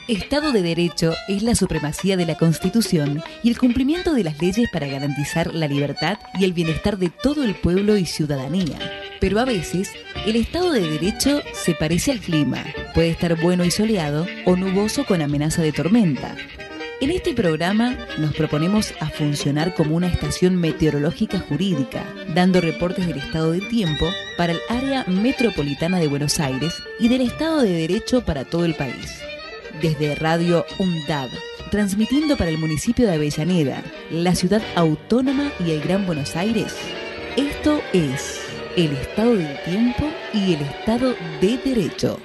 Estado de Derecho es la supremacía de la Constitución y el cumplimiento de las leyes para garantizar la libertad y el bienestar de todo el pueblo y ciudadanía. Pero a veces, el Estado de Derecho se parece al clima. Puede estar bueno y soleado o nuboso con amenaza de tormenta. En este programa nos proponemos a funcionar como una estación meteorológica jurídica, dando reportes del estado del tiempo para el área metropolitana de Buenos Aires y del Estado de Derecho para todo el país. Desde Radio UNDAB, transmitiendo para el municipio de Avellaneda, la ciudad autónoma y el Gran Buenos Aires, esto es el Estado del Tiempo y el Estado de Derecho.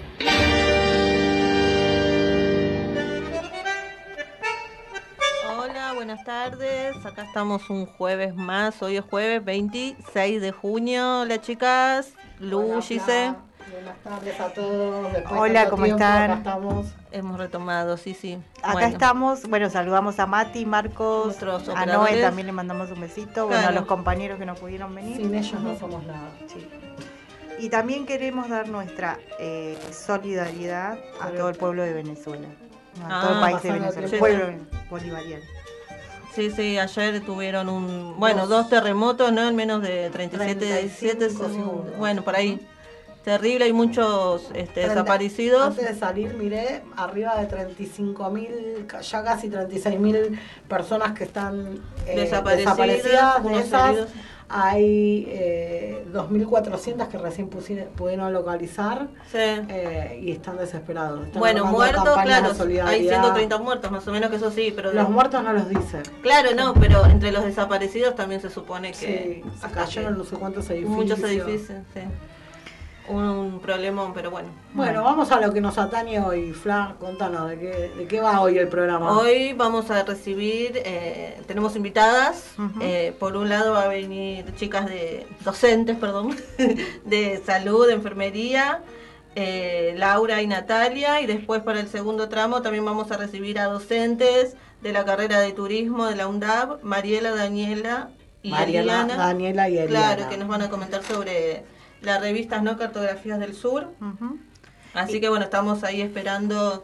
Hola, buenas tardes. Acá estamos un jueves más. Hoy es jueves 26 de junio. Hola, chicas. Lu, Gise. Buenas tardes a todos. Hola, ¿cómo están? Acá estamos. Hemos retomado, sí. Acá estamos, saludamos a Mati, Marcos, a Noé, también le mandamos un besito, claro. A los compañeros que no pudieron venir. Sin ellos no somos nada. Sí. Y también queremos dar nuestra solidaridad a todo el pueblo de Venezuela, a todo el país de Venezuela, el pueblo bolivariano. Sí, ayer tuvieron dos terremotos, ¿no? En menos de 37, bueno, por ahí. Terrible, hay muchos desaparecidos. Antes de salir miré arriba de 35.000, ya casi 36.000 personas que están desaparecidas. De esas hay 2.400 que recién pudieron localizar. Sí. Y están desesperados. Están muertos, claro, hay 130 muertos más o menos, que eso sí, pero los muertos no los dicen. Claro, no, pero entre los desaparecidos también se supone que se cayeron no sé cuántos edificios. Muchos edificios, sí. Un problemón, pero bueno. Bueno, vamos a lo que nos atañe hoy. Fla, contanos, ¿de qué va hoy el programa? Hoy vamos a recibir, tenemos invitadas. Por un lado va a venir chicas docentes, de salud, de enfermería, Laura y Natalia. Y después para el segundo tramo también vamos a recibir a docentes de la carrera de turismo de la UNDAB, Mariela, Daniela y Eliana. Daniela y Eliana. Claro, que nos van a comentar sobre las revistas, ¿no? Cartografías del Sur. Así que bueno, estamos ahí esperando.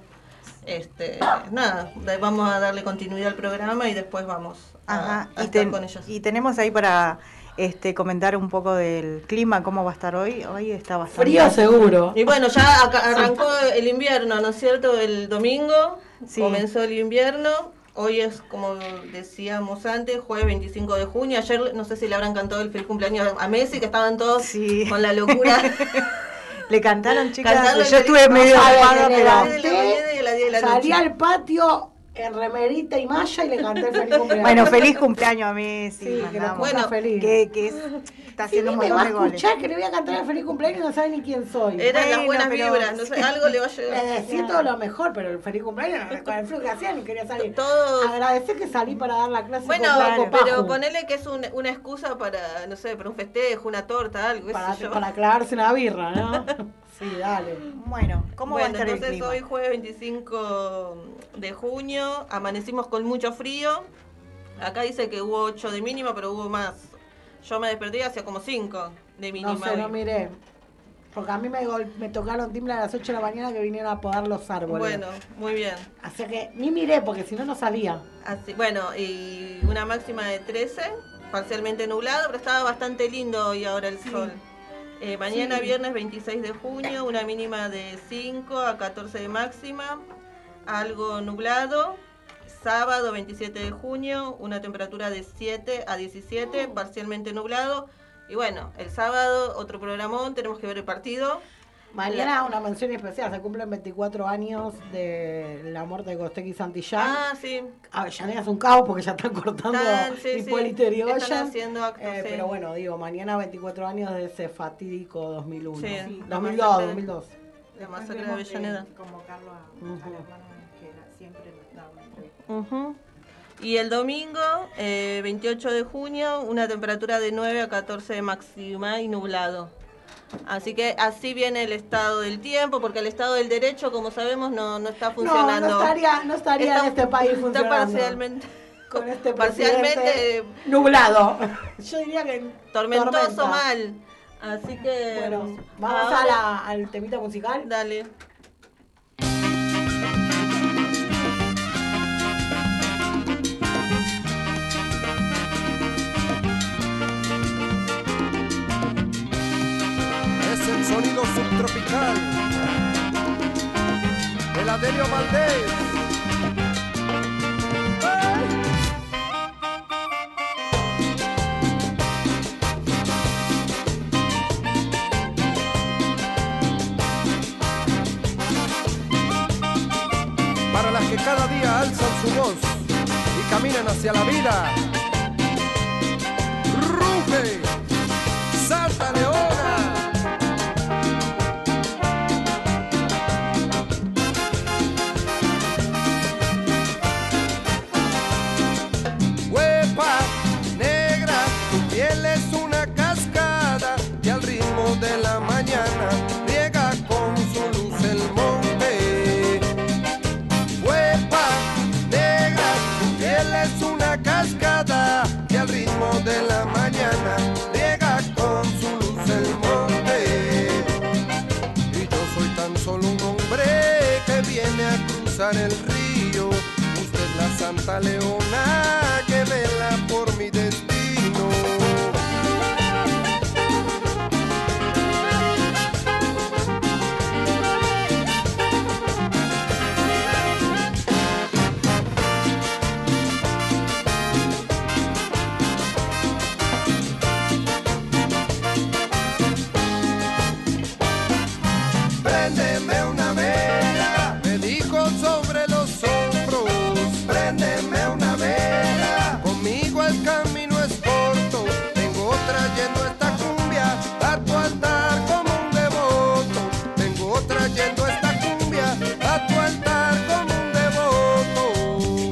Vamos a darle continuidad al programa y después vamos a estar con ellos. Y tenemos ahí para comentar un poco del clima, cómo va a estar hoy. Hoy está bastante frío seguro. Y bueno, ya arrancó el invierno, ¿no es cierto? El domingo comenzó el invierno. Hoy es, como decíamos antes, jueves 25 de junio. Ayer, no sé si le habrán cantado el feliz cumpleaños a Messi, que estaban todos con la locura. Le cantaron, chicas. Yo estuve medio ocupada, pero salí al patio en remerita y malla y le canté el feliz cumpleaños. Bueno, feliz cumpleaños a Messi. Sí, que lo cumpla feliz. Está haciendo un montón de goles. Escuchar que le voy a cantar el feliz cumpleaños y no sabe ni quién soy. Eran las buenas vibras, no sé, algo le va a llegar. Le decía todo lo mejor, pero el feliz cumpleaños, con el frío que hacía, ni quería salir. Todos. Agradecer que salí para dar la clase. Bueno, pero ponele que es una excusa para, no sé, para un festejo, una torta, algo. Para clavarse una birra, ¿no? Sí, dale. Bueno, ¿cómo va a estar entonces el clima? Hoy jueves 25 de junio, amanecimos con mucho frío. Acá dice que hubo 8 de mínima, pero hubo más. Yo me desperté hacía como 5 de mínima. No sé, no miré. Porque a mí me tocaron timbre a las 8 de la mañana que vinieron a podar los árboles. Bueno, muy bien. Así que ni miré, porque si no, no salía. Y una máxima de 13, parcialmente nublado, pero estaba bastante lindo hoy ahora el sol. Mañana viernes 26 de junio, una mínima de 5 a 14 de máxima, algo nublado. Sábado 27 de junio, una temperatura de 7 a 17, parcialmente nublado. Y bueno, el sábado otro programón, tenemos que ver el partido. Mañana una mención especial, se cumplen 24 años de la muerte de Gosteki Santillán. Sí. Avellaneda es un caos porque ya están cortando Hipólito Yrigoyen. Están haciendo actos, Pero bueno, mañana 24 años de ese fatídico 2001. Sí, 2002. La masacre de Avellaneda. Convocarlo a la hermana que siempre nos daba. Y el domingo, 28 de junio, una temperatura de 9 a 14 de máxima y nublado. Así que así viene el estado del tiempo, porque el estado del derecho, como sabemos, no está funcionando. No estaría en este país funcionando. Está parcialmente. Con este parcialmente nublado. Yo diría que tormentoso mal. Así que bueno, vamos al temita musical. Dale. sonido subtropical, el Adelio Valdés. Para las que cada día alzan su voz y caminan hacia la vida, ruge, salta leona. Huepa negra, tu piel es una cascada que al ritmo de la mañana riega con su luz el monte. Huepa negra, tu piel es una cascada que al ritmo de la mañana riega con su luz el monte. Y yo soy tan solo un hombre que viene a cruzar el río. Usted es la Santa Leona que vela por mi destino. Préndeme una vela, me dijo sobre los hombros. Préndeme una vela, conmigo el camino es corto. Vengo trayendo esta cumbia a tu altar como un devoto. Vengo trayendo esta cumbia a tu altar como un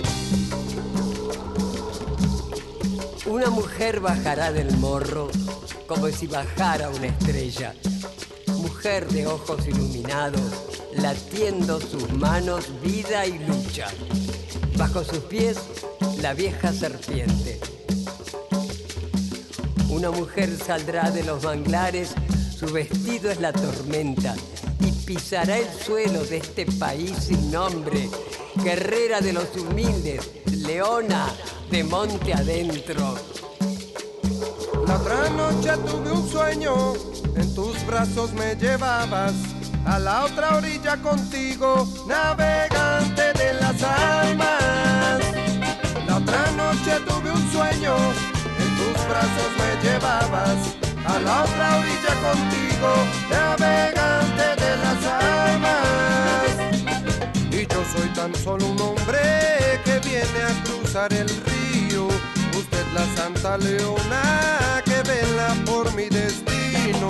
devoto. Una mujer bajará del morro como si bajara una estrella. Mujer de ojos iluminados, latiendo sus manos vida y lucha. Bajo sus pies, la vieja serpiente. Una mujer saldrá de los manglares, su vestido es la tormenta, y pisará el suelo de este país sin nombre. Guerrera de los humildes, leona de monte adentro. La otra noche tuve un sueño, en tus brazos me llevabas a la otra orilla contigo, navegante de las almas. La otra noche tuve un sueño, en tus brazos me llevabas a la otra orilla contigo, navegante de las almas. Y yo soy tan solo un hombre que viene a cruzar el río. Usted la Santa Leona que vela por mi destino.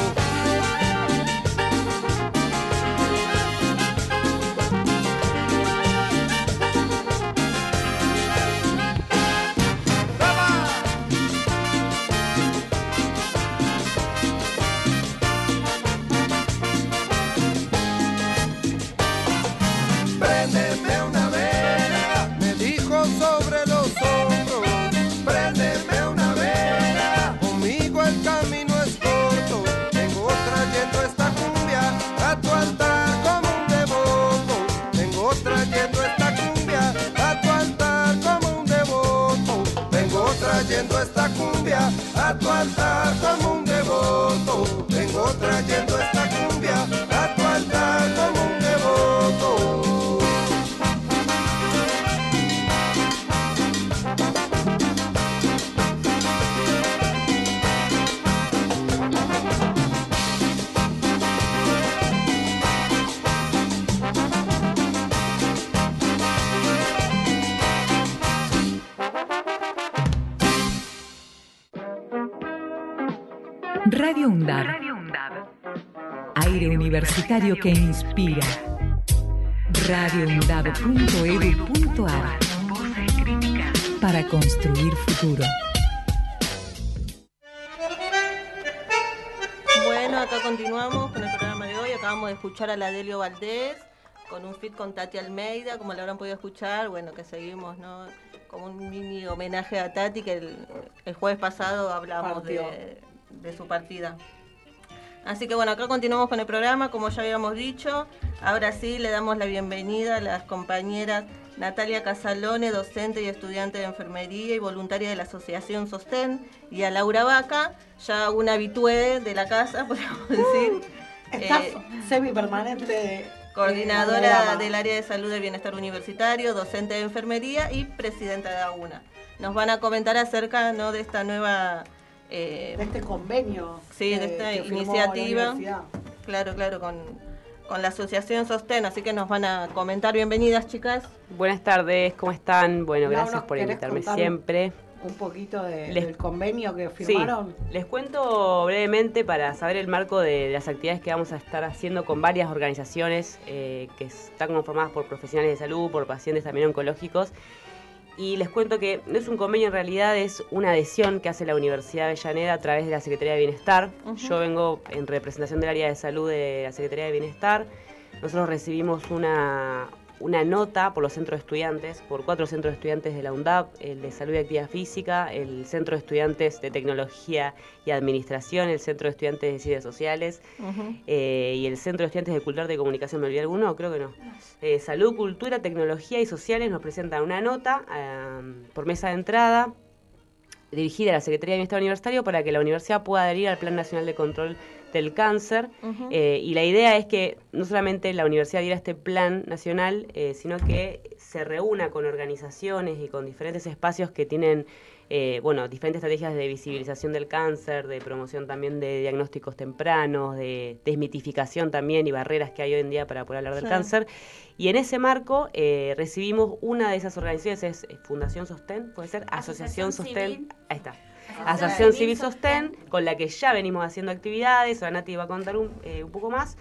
Préndeme una vela, me dijo sobre los hombros. Préndeme una vela, conmigo el camino es corto. Vengo trayendo esta cumbia a tu altar como un devoto. Vengo trayendo esta cumbia a tu altar como un devoto. Vengo trayendo esta cumbia a tu altar como un devoto. Vengo trayendo esta cumbia a tu altar como un devoto. Radio UNDAB. Aire universitario que inspira. radioundab.edu.ar. Para construir futuro. Bueno, acá continuamos con el programa de hoy. Acabamos de escuchar a la Adelio Valdés con un feat con Tati Almeida, como lo habrán podido escuchar. Bueno, que seguimos, ¿no? Como un mini homenaje a Tati, que el jueves pasado hablamos de su partida. Así que bueno, acá continuamos con el programa, como ya habíamos dicho. Ahora sí, le damos la bienvenida a las compañeras Natalia Casalone, docente y estudiante de enfermería y voluntaria de la Asociación Sostén, y a Laura Vaca, ya una habitué de la casa, podríamos decir, Estás semipermanente. Coordinadora del área de salud y bienestar universitario, docente de enfermería y presidenta de AUNA. Nos van a comentar acerca, ¿no?, de esta nueva... de este convenio. Sí, de esta iniciativa. Claro, con la asociación Sostén, así que nos van a comentar. Bienvenidas, chicas. Buenas tardes, ¿cómo están? Bueno, gracias por invitarme siempre. Un poquito del convenio que firmaron. Sí, les cuento brevemente para saber el marco de las actividades que vamos a estar haciendo con varias organizaciones que están conformadas por profesionales de salud, por pacientes también oncológicos. Y les cuento que no es un convenio, en realidad es una adhesión que hace la Universidad de Avellaneda a través de la Secretaría de Bienestar. Yo vengo en representación del área de salud de la Secretaría de Bienestar. Nosotros recibimos una nota por los centros de estudiantes, por 4 centros de estudiantes de la UNDAP, el de Salud y Actividad Física, el Centro de Estudiantes de Tecnología y Administración, el Centro de Estudiantes de Ciencias Sociales y el Centro de Estudiantes de Cultura y Comunicación. ¿Me olvidé alguno? Creo que no. Salud, Cultura, Tecnología y Sociales nos presentan una nota por mesa de entrada dirigida a la Secretaría de Bienestar Universitario para que la universidad pueda adherir al Plan Nacional de Control del Cáncer, y la idea es que no solamente la universidad diera este plan nacional, sino que se reúna con organizaciones y con diferentes espacios que tienen diferentes estrategias de visibilización del cáncer, de promoción también de diagnósticos tempranos, de desmitificación también y barreras que hay hoy en día para poder hablar del cáncer. Y en ese marco recibimos una de esas organizaciones, es Fundación Sostén, puede ser Asociación Sostén, ahí está. Asociación Civil Sostén, con la que ya venimos haciendo actividades, ahora Nati va a contar un poco más.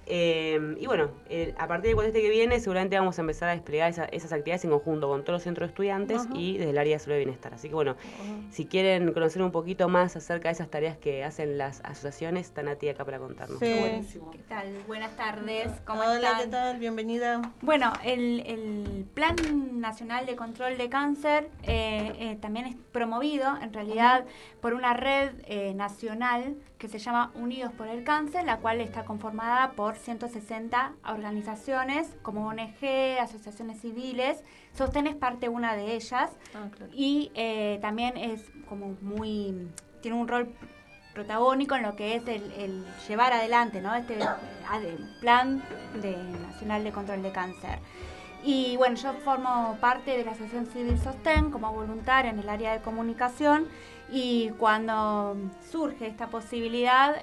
A partir del cuatrimestre que viene seguramente vamos a empezar a desplegar esas actividades en conjunto con todos los centros de estudiantes y desde el área de salud y bienestar. Así que si quieren conocer un poquito más acerca de esas tareas que hacen las asociaciones, está Nati acá para contarnos. Sí. Buenísimo. ¿Qué tal? Buenas tardes. ¿Cómo están? Hola, ¿qué tal? Bienvenida. Bueno, el Plan Nacional de Control de Cáncer también es promovido en realidad por una red nacional que se llama Unidos por el Cáncer, la cual está conformada por 160 organizaciones como ONG, asociaciones civiles. Sostén es parte una de ellas y también es como tiene un rol protagónico en lo que es el llevar adelante, ¿no?, este plan nacional de control de cáncer. Y bueno, yo formo parte de la Asociación Civil Sostén como voluntaria en el área de comunicación, y cuando surge esta posibilidad,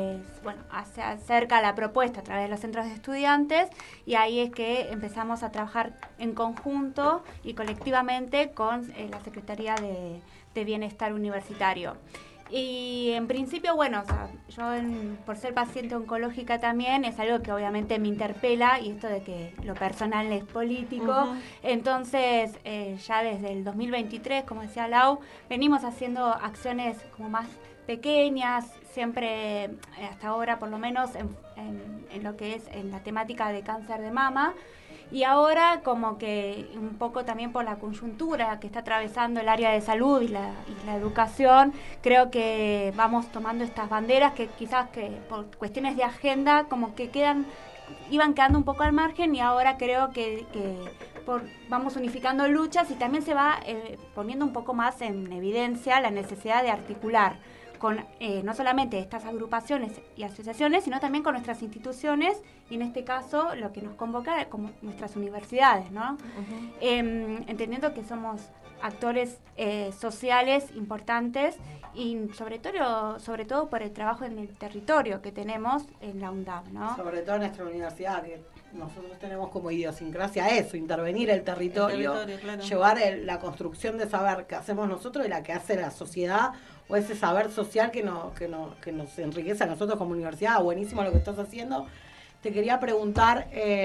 se acerca la propuesta a través de los centros de estudiantes, y ahí es que empezamos a trabajar en conjunto y colectivamente con la Secretaría de Bienestar Universitario. Y en principio, yo por ser paciente oncológica también es algo que obviamente me interpela, y esto de que lo personal es político. Entonces, ya desde el 2023, como decía Lau, venimos haciendo acciones como más pequeñas, siempre hasta ahora por lo menos en lo que es en la temática de cáncer de mama. Y ahora, como que un poco también por la coyuntura que está atravesando el área de salud y la educación, creo que vamos tomando estas banderas que quizás que por cuestiones de agenda como que iban quedando un poco al margen, y ahora creo que vamos unificando luchas, y también se va poniendo un poco más en evidencia la necesidad de articular con no solamente estas agrupaciones y asociaciones, sino también con nuestras instituciones, y en este caso lo que nos convoca como nuestras universidades, ¿no? Entendiendo que somos actores sociales importantes, y sobre todo por el trabajo en el territorio que tenemos en la UNDAP, ¿no? Sobre todo en nuestra universidad, que nosotros tenemos como idiosincrasia eso, intervenir el territorio, claro. Llevar la construcción de saber que hacemos nosotros y la que hace la sociedad, o ese saber social que nos enriquece a nosotros como universidad. Buenísimo lo que estás haciendo. Te quería preguntar,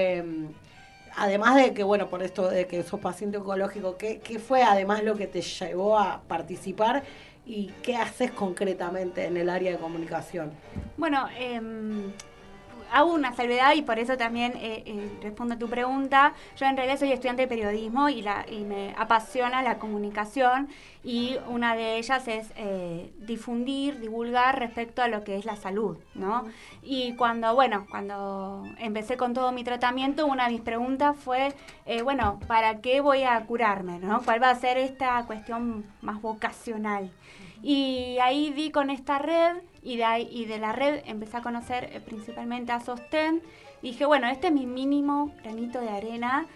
además de que, por esto de que sos paciente oncológico, ¿qué fue además lo que te llevó a participar, y qué haces concretamente en el área de comunicación? Bueno, hago una salvedad, y por eso también respondo a tu pregunta. Yo en realidad soy estudiante de periodismo y me apasiona la comunicación, y una de ellas es divulgar respecto a lo que es la salud, ¿no? Y cuando empecé con todo mi tratamiento, una de mis preguntas fue, ¿para qué voy a curarme, ¿no? ¿Cuál va a ser esta cuestión más vocacional? Y ahí di con esta red y de la red empecé a conocer principalmente a Sostén. Y dije, bueno, este es mi mínimo granito de arena,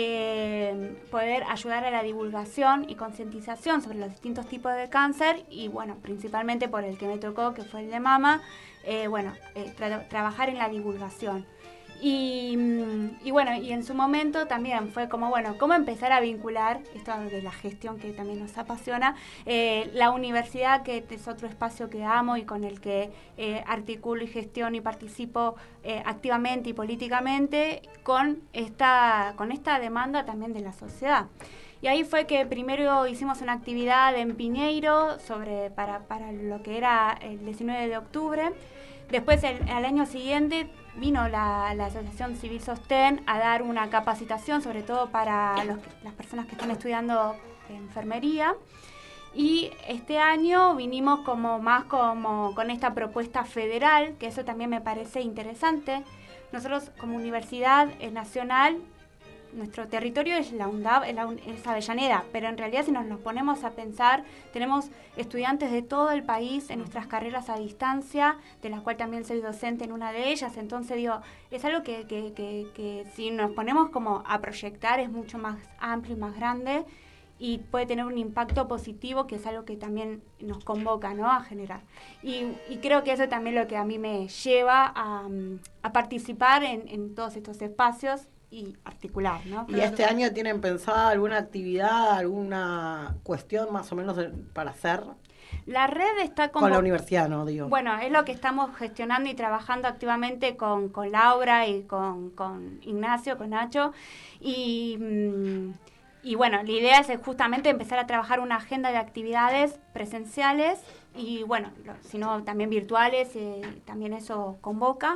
poder ayudar a la divulgación y concientización sobre los distintos tipos de cáncer y, bueno, principalmente por el que me tocó, que fue el de mama, trabajar en la divulgación. Y bueno, y en su momento también fue como, bueno, cómo empezar a vincular, esto de la gestión que también nos apasiona, la universidad, que es otro espacio que amo y con el que articulo y gestiono y participo activamente y políticamente con esta demanda también de la sociedad. Y ahí fue que primero hicimos una actividad en Piñeiro para lo que era el 19 de octubre. Después, al año siguiente, vino la Asociación Civil Sostén a dar una capacitación, sobre todo para las personas que están estudiando enfermería. Y este año vinimos con esta propuesta federal, que eso también me parece interesante. Nosotros, como Universidad Nacional, nuestro territorio es la UNDAB, es Avellaneda, pero en realidad si nos ponemos a pensar, tenemos estudiantes de todo el país en nuestras carreras a distancia, de las cuales también soy docente en una de ellas, entonces digo, es algo que si nos ponemos como a proyectar es mucho más amplio y más grande y puede tener un impacto positivo, que es algo que también nos convoca, ¿no?, a generar. Y creo que eso también es lo que a mí me lleva a participar en todos estos espacios y articular, ¿no? ¿Y este año tienen pensada alguna actividad, alguna cuestión más o menos para hacer? La red está con la universidad, ¿no? Digo. Bueno, es lo que estamos gestionando y trabajando activamente con Laura y con Ignacio, con Nacho. Y bueno, la idea es justamente empezar a trabajar una agenda de actividades presenciales y, bueno, sino también virtuales, también eso convoca.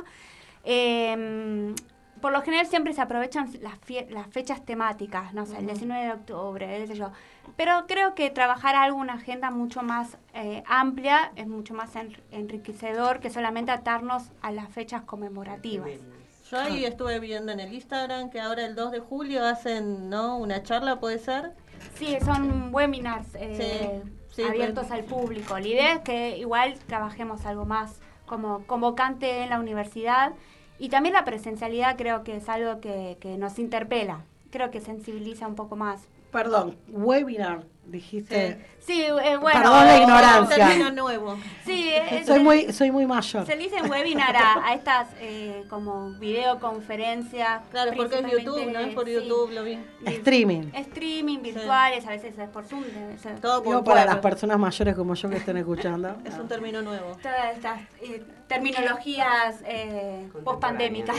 Por lo general siempre se aprovechan las fechas temáticas, no sé, el 19 de octubre, qué sé yo. Pero creo que trabajar alguna agenda mucho más amplia es mucho más enriquecedor que solamente atarnos a las fechas conmemorativas. Yo ahí estuve viendo en el Instagram que ahora el 2 de julio hacen, ¿no?, una charla, ¿puede ser? Sí, son webinars abiertos al público. La idea es que igual trabajemos algo más como convocante en la universidad. Y también la presencialidad creo que es algo que nos interpela, creo que sensibiliza un poco más. Perdón, webinar, dijiste. Sí, bueno. Perdón la ignorancia. Un término nuevo. Sí, soy muy mayor. Se le dice webinar a estas como videoconferencias. Claro, porque es YouTube, ¿no? Es por YouTube, lo vi. Streaming. Streaming, virtuales, a veces es por Zoom. Todo por para las personas mayores como yo que estén escuchando. Es un término nuevo. Todas estas terminologías post-pandémicas.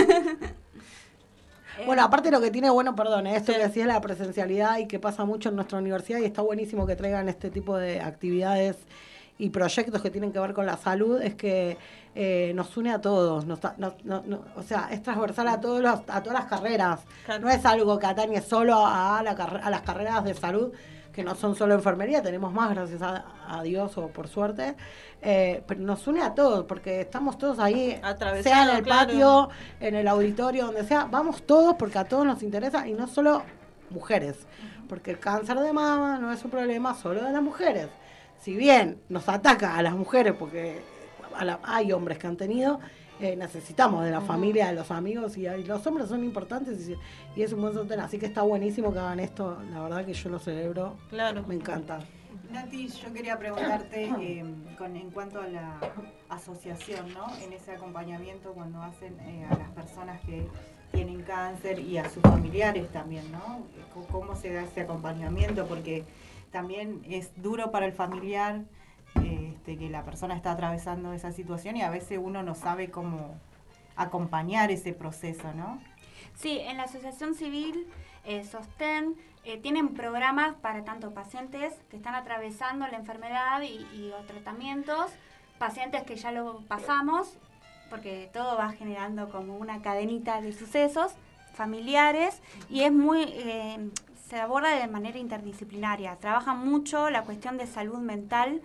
Bueno, aparte lo que tiene bueno, perdón, esto que decía la presencialidad y que pasa mucho en nuestra universidad y está buenísimo que traigan este tipo de actividades y proyectos que tienen que ver con la salud, es que nos une a todos, o sea, es transversal a todas las carreras, claro. No es algo que atañe solo a las carreras de salud, que no son solo enfermería, tenemos más, gracias a Dios o por suerte, pero nos une a todos, porque estamos todos ahí, sea en el patio, en el auditorio, donde sea, vamos todos porque a todos nos interesa, y no solo mujeres, porque el cáncer de mama no es un problema solo de las mujeres. Si bien nos ataca a las mujeres, porque hay hombres que han tenido, necesitamos de la familia, de los amigos, y los hombres son importantes y es un buen sostén, así que está buenísimo que hagan esto, la verdad que yo lo celebro, claro. Me encanta. Nati, yo quería preguntarte en cuanto a la asociación, ¿no? En ese acompañamiento cuando hacen a las personas que tienen cáncer y a sus familiares también, ¿no? ¿Cómo se da ese acompañamiento? Porque también es duro para el familiar que la persona está atravesando esa situación y a veces uno no sabe cómo acompañar ese proceso, ¿no? Sí, en la Asociación Civil Sostén tienen programas para tanto pacientes que están atravesando la enfermedad y los tratamientos, pacientes que ya lo pasamos, porque todo va generando como una cadenita de sucesos familiares y es muy... se aborda de manera interdisciplinaria. Trabaja mucho la cuestión de salud mental,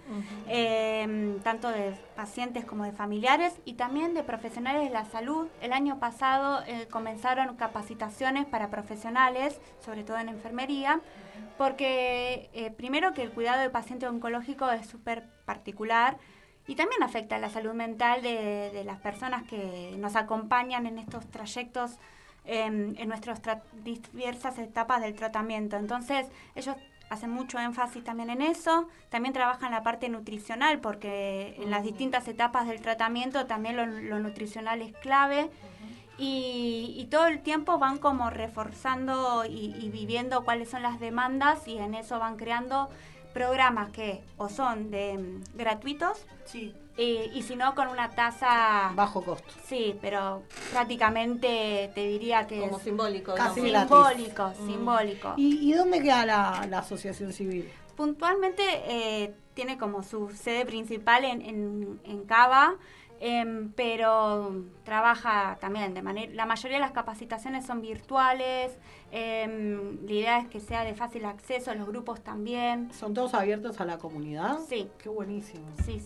tanto de pacientes como de familiares y también de profesionales de la salud. El año pasado comenzaron capacitaciones para profesionales, sobre todo en enfermería, porque primero que el cuidado del paciente oncológico es súper particular y también afecta a la salud mental de las personas que nos acompañan en estos trayectos, en nuestras diversas etapas del tratamiento. Entonces, ellos hacen mucho énfasis también en eso. También trabajan la parte nutricional, porque en las distintas etapas del tratamiento también lo nutricional es clave. Y todo el tiempo van como reforzando y viviendo cuáles son las demandas, y en eso van creando programas que o son gratuitos, sí, y si no con una tasa bajo costo. Sí, pero prácticamente te diría que como es simbólico. Casi simbólico. ¿Y dónde queda la asociación civil? Puntualmente tiene como su sede principal en Cava, pero trabaja también la mayoría de las capacitaciones son virtuales. La idea es que sea de fácil acceso, los grupos también. ¿Son todos abiertos a la comunidad? Sí. Qué buenísimo. Sí.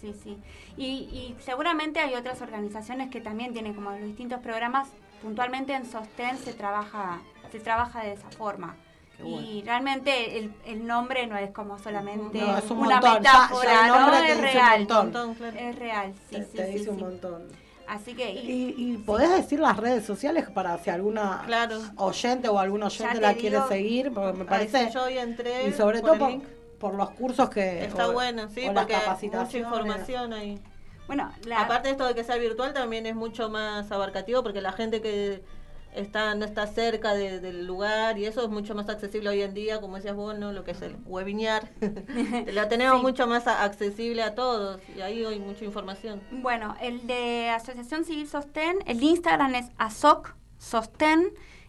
Y seguramente hay otras organizaciones que también tienen como los distintos programas. Puntualmente en Sostén se trabaja de esa forma. Bueno. Y realmente el nombre no es como solamente es una metáfora, ¿no? Es real. Un montón. Es real, sí. Te dice un montón. Así que y podés decir las redes sociales para si alguna oyente o algún oyente la quiere seguir, porque me parece, yo hoy entré, y sobre todo por los cursos que está bueno, sí, porque mucha información ahí. Bueno, aparte de esto de que sea virtual, también es mucho más abarcativo, porque la gente que no está cerca del lugar, y eso es mucho más accesible hoy en día, como decías vos, ¿no? Lo que es el webinar, la tenemos mucho más accesible a todos, y ahí hay mucha información. Bueno, el de Asociación Civil Sostén, el Instagram es ASOC Sostén,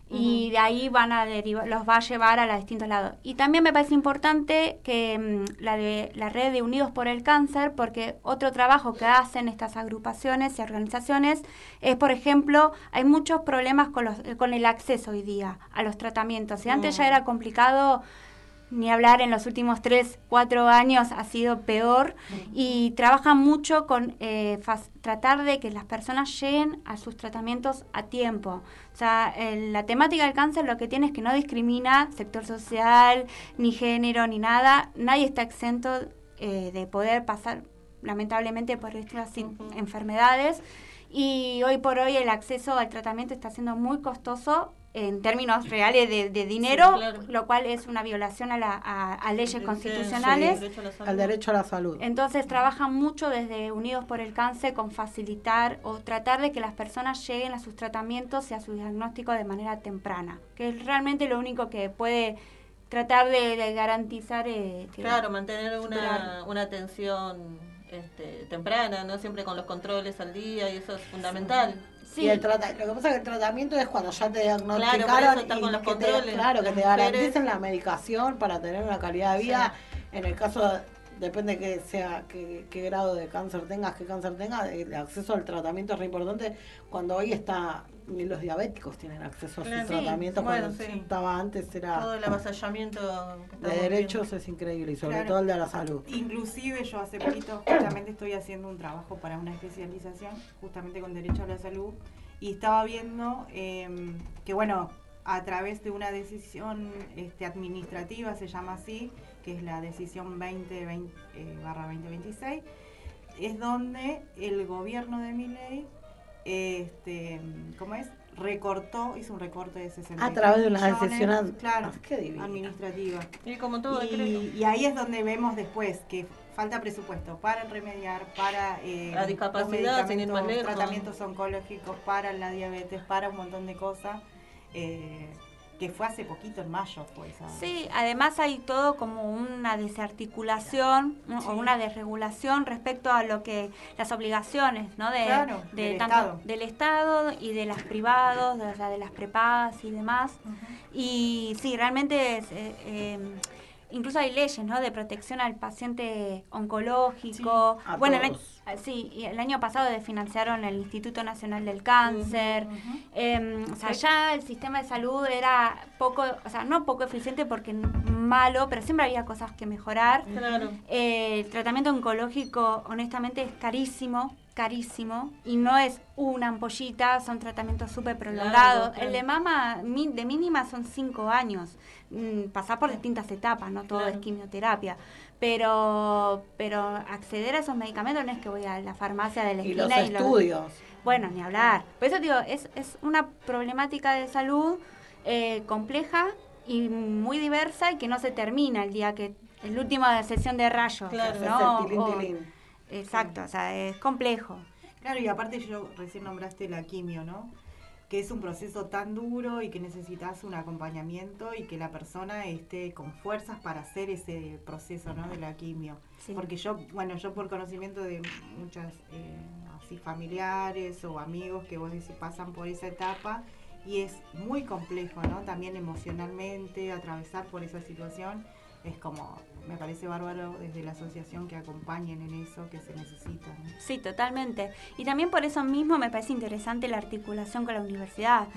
y de ahí los va a llevar a los distintos lados. Y también me parece importante que la red de Unidos por el Cáncer, porque otro trabajo que hacen estas agrupaciones y organizaciones es, por ejemplo, hay muchos problemas con el acceso hoy día a los tratamientos. Si antes ya era complicado, ni hablar, en los últimos 3-4 años ha sido peor, y trabajan mucho con tratar de que las personas lleguen a sus tratamientos a tiempo. O sea, la temática del cáncer lo que tiene es que no discrimina sector social, ni género, ni nada. Nadie está exento de poder pasar, lamentablemente, por estas enfermedades, y hoy por hoy el acceso al tratamiento está siendo muy costoso en términos reales de dinero, sí, claro, lo cual es una violación a leyes constitucionales. Sí, al derecho a la salud. Entonces trabajan mucho desde Unidos por el Cáncer con facilitar o tratar de que las personas lleguen a sus tratamientos y a su diagnóstico de manera temprana, que es realmente lo único que puede tratar de garantizar claro, mantener una atención temprana, no siempre con los controles al día, y eso es fundamental. Sí. Y lo que pasa es que el tratamiento es cuando ya te diagnosticaron, y con los controles. Que te garanticen la medicación para tener una calidad de vida. Sí. En el caso, depende qué grado de cáncer tengas, el acceso al tratamiento es re importante. Cuando hoy ni los diabéticos tienen acceso a su tratamiento, cuando estaba antes era... Todo el avasallamiento de derechos es increíble, y sobre todo el de la salud. Inclusive yo hace poquito justamente estoy haciendo un trabajo para una especialización justamente con derecho a la salud, y estaba viendo que bueno, a través de una decisión administrativa, se llama así, que es la decisión 2020/2026, es donde el gobierno de Milei hizo un recorte de 60 a través de una decisión administrativa. Y como todo y ahí es donde vemos después que falta presupuesto para remediar, para la discapacidad, tratamientos oncológicos, para la diabetes, para un montón de cosas. Que fue hace poquito, en mayo fue esa. Sí, además hay todo como una desarticulación o una desregulación respecto a lo que las obligaciones, ¿no? Del Estado y de las privados, de las prepagas y demás. Y sí, realmente incluso hay leyes, ¿no?, de protección al paciente oncológico. Sí, bueno, el año pasado desfinanciaron el Instituto Nacional del Cáncer. O sea, ya el sistema de salud era poco, o sea, no poco eficiente porque malo, pero siempre había cosas que mejorar. Claro. El tratamiento oncológico, honestamente, es carísimo, y no es una ampollita, son tratamientos súper prolongados. Claro. El de mama, de mínima, son 5 años. Pasar por distintas etapas, no todo es quimioterapia. Pero acceder a esos medicamentos no es que voy a la farmacia de la esquina y los estudios. Bueno, ni hablar. Por eso digo, es una problemática de salud compleja y muy diversa, y que no se termina el día que el último de sesión de rayos. Claro, ¿no? Es el tilín. Exacto, o sea, es complejo. Claro, y aparte yo recién nombraste la quimio, ¿no? Que es un proceso tan duro y que necesitas un acompañamiento y que la persona esté con fuerzas para hacer ese proceso, ¿no?, de la quimio. Sí. Porque yo por conocimiento de muchas así familiares o amigos que vos decís pasan por esa etapa, y es muy complejo, ¿no? También emocionalmente atravesar por esa situación. Es como, me parece bárbaro desde la asociación que acompañen en eso que se necesita, ¿no? Sí, totalmente. Y también por eso mismo me parece interesante la articulación con la universidad.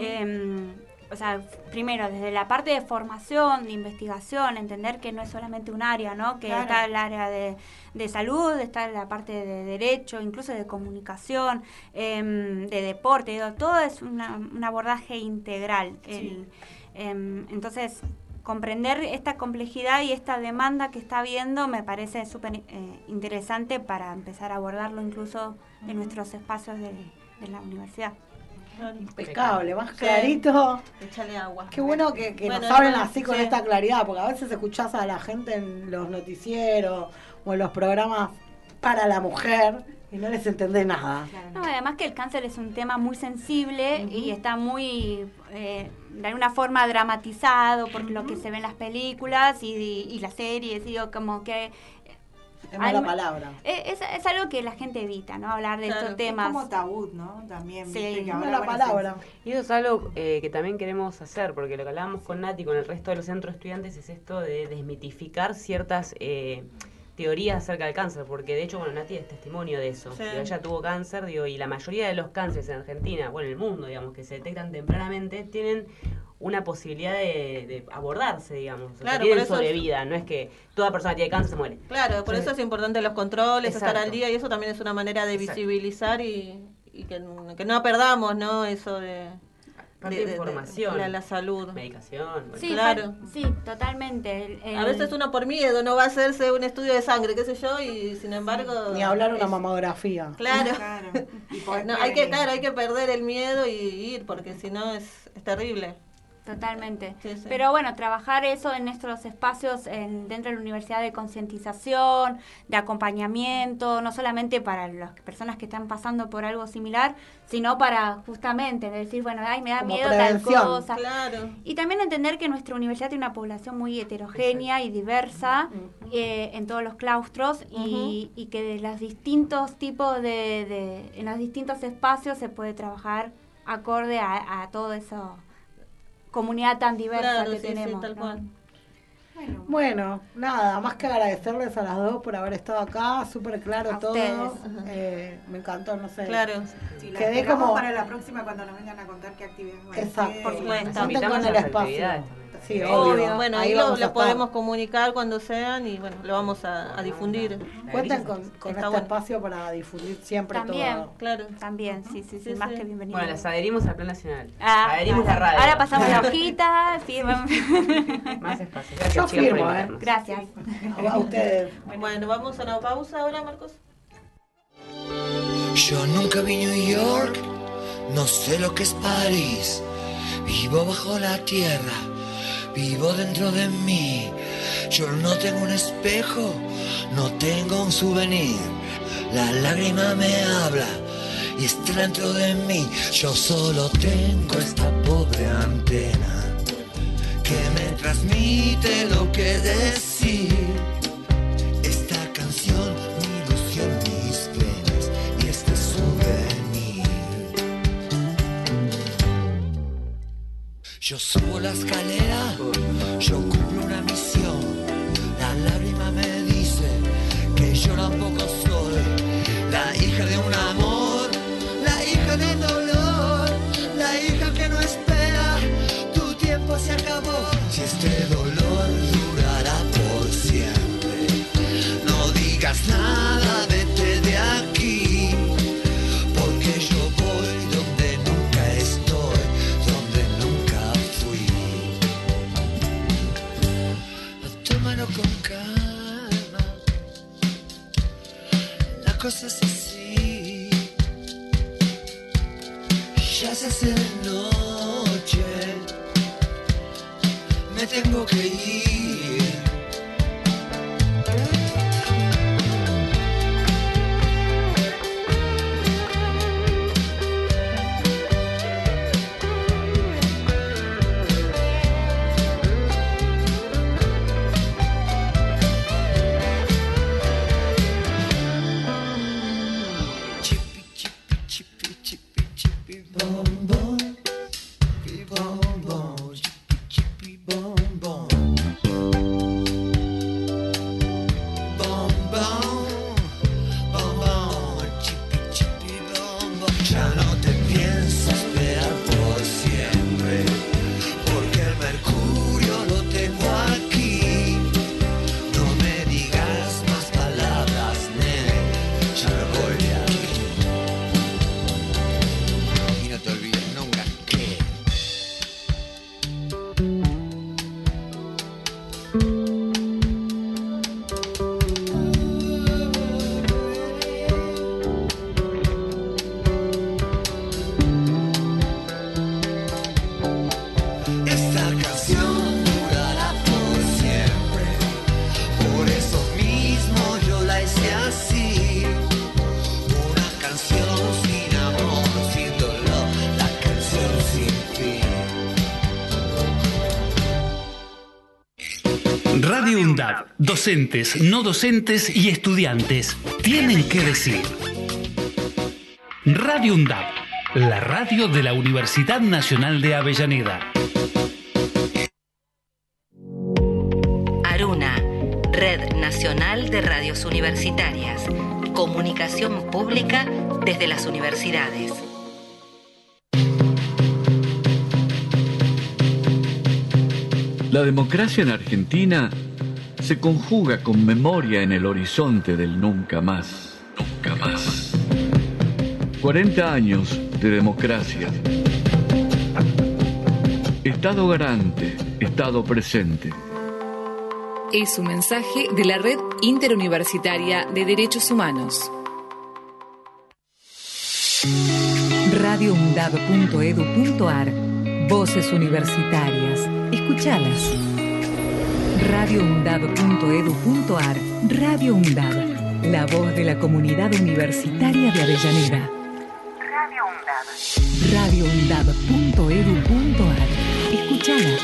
O sea, primero, desde la parte de formación, de investigación, entender que no es solamente un área, ¿no? Que claro, está el área de salud, está la parte de derecho, incluso de comunicación, de deporte, todo es un abordaje integral. Sí. Entonces, comprender esta complejidad y esta demanda que está habiendo me parece súper interesante para empezar a abordarlo incluso en nuestros espacios de la universidad. Impecable, más clarito. Échale agua. Qué bueno que nos hablen así con esta claridad, porque a veces escuchás a la gente en los noticieros o en los programas para la mujer y no les entendés nada. No, además que el cáncer es un tema muy sensible y está muy, de alguna forma, dramatizado por lo que se ve en las películas y las series, digo, como que... Es mala palabra. Es algo que la gente evita, ¿no? Hablar de estos temas. Es como tabú, ¿no? También. Sí, es mala palabra. Y eso es algo que también queremos hacer, porque lo que hablábamos con Nati, con el resto de los centros estudiantes, es esto de desmitificar ciertas teorías acerca del cáncer, porque de hecho, bueno, Nati es testimonio de eso. Sí. Ella tuvo cáncer, digo, y la mayoría de los cánceres en Argentina, bueno, en el mundo, digamos, que se detectan tempranamente, tienen una posibilidad de abordarse, digamos. Claro, o sea, tienen sobrevida, no es que toda persona que tiene cáncer se muere. Claro, por eso es importante los controles, estar al día, y eso también es una manera de visibilizar y que no perdamos, ¿no? Eso de información, la salud, medicación. Bueno. Sí, claro. Sí, totalmente. A veces uno por miedo no va a hacerse un estudio de sangre, qué sé yo, y sin embargo... Ni hablar una mamografía. Claro. Y no, hay que perder el miedo y ir, porque si no es terrible. Totalmente. Sí, sí. Pero bueno, trabajar eso en nuestros espacios dentro de la universidad, de concientización, de acompañamiento, no solamente para las personas que están pasando por algo similar, sino para justamente decir, bueno, ay, me da como miedo prevención. tal cosa. Claro. Y también entender que nuestra universidad tiene una población muy heterogénea y diversa en todos los claustros y que de los distintos tipos en los distintos espacios se puede trabajar acorde a todo eso. Comunidad tan diversa que tenemos. Sí, tal cual. Bueno, nada, más que agradecerles a las dos por haber estado acá, súper claro todo. Me encantó, no sé. Claro. Sí, quedé como para la próxima cuando nos vengan a contar qué actividades van a hacer. Exacto, por supuesto. Invitamos el espacio. Sí, obvio. Bueno, ahí lo podemos comunicar cuando sean y bueno, lo vamos a difundir. Cuenten con este espacio para difundir siempre también, todo. Claro. También, sí, más que bienvenido. Bueno, las adherimos al Plan Nacional. Adherimos la radio. Ahora pasamos la hojita. Más espacio. Gracias, yo firmo, Gracias. A ustedes. Bueno, vamos a una pausa ahora, Marcos. Yo nunca vi New York, no sé lo que es París. Vivo bajo la tierra, vivo dentro de mí. Yo no tengo un espejo, no tengo un souvenir. La lágrima me habla y está dentro de mí. Yo solo tengo esta pobre antena que me transmite lo que decir. Esta canción, mi ilusión, mis venas y este souvenir. Yo subo la escalera, yo cumplo una misión. si este dolor durará por siempre. No digas nada, vete de aquí, porque yo voy donde nunca estoy, donde nunca fui. Tómalo con calma, la cosa es así. Ya se hace de noche, me tengo que ir. Radio UNDAB, docentes, no docentes y estudiantes tienen que decir. Radio UNDAB, la radio de la Universidad Nacional de Avellaneda. Aruna, Red Nacional de Radios Universitarias. Comunicación pública desde las universidades. La democracia en Argentina se conjuga con memoria en el horizonte del nunca más. Nunca más. 40 años de democracia. Estado garante, Estado presente. Es un mensaje de la Red Interuniversitaria de Derechos Humanos. radioundab.edu.ar. Voces universitarias. Escuchalas. radioundab.edu.ar. Radio UNDAB, la voz de la comunidad universitaria de Avellaneda. Radio UNDAB. radioundab.edu.ar. Escuchalas.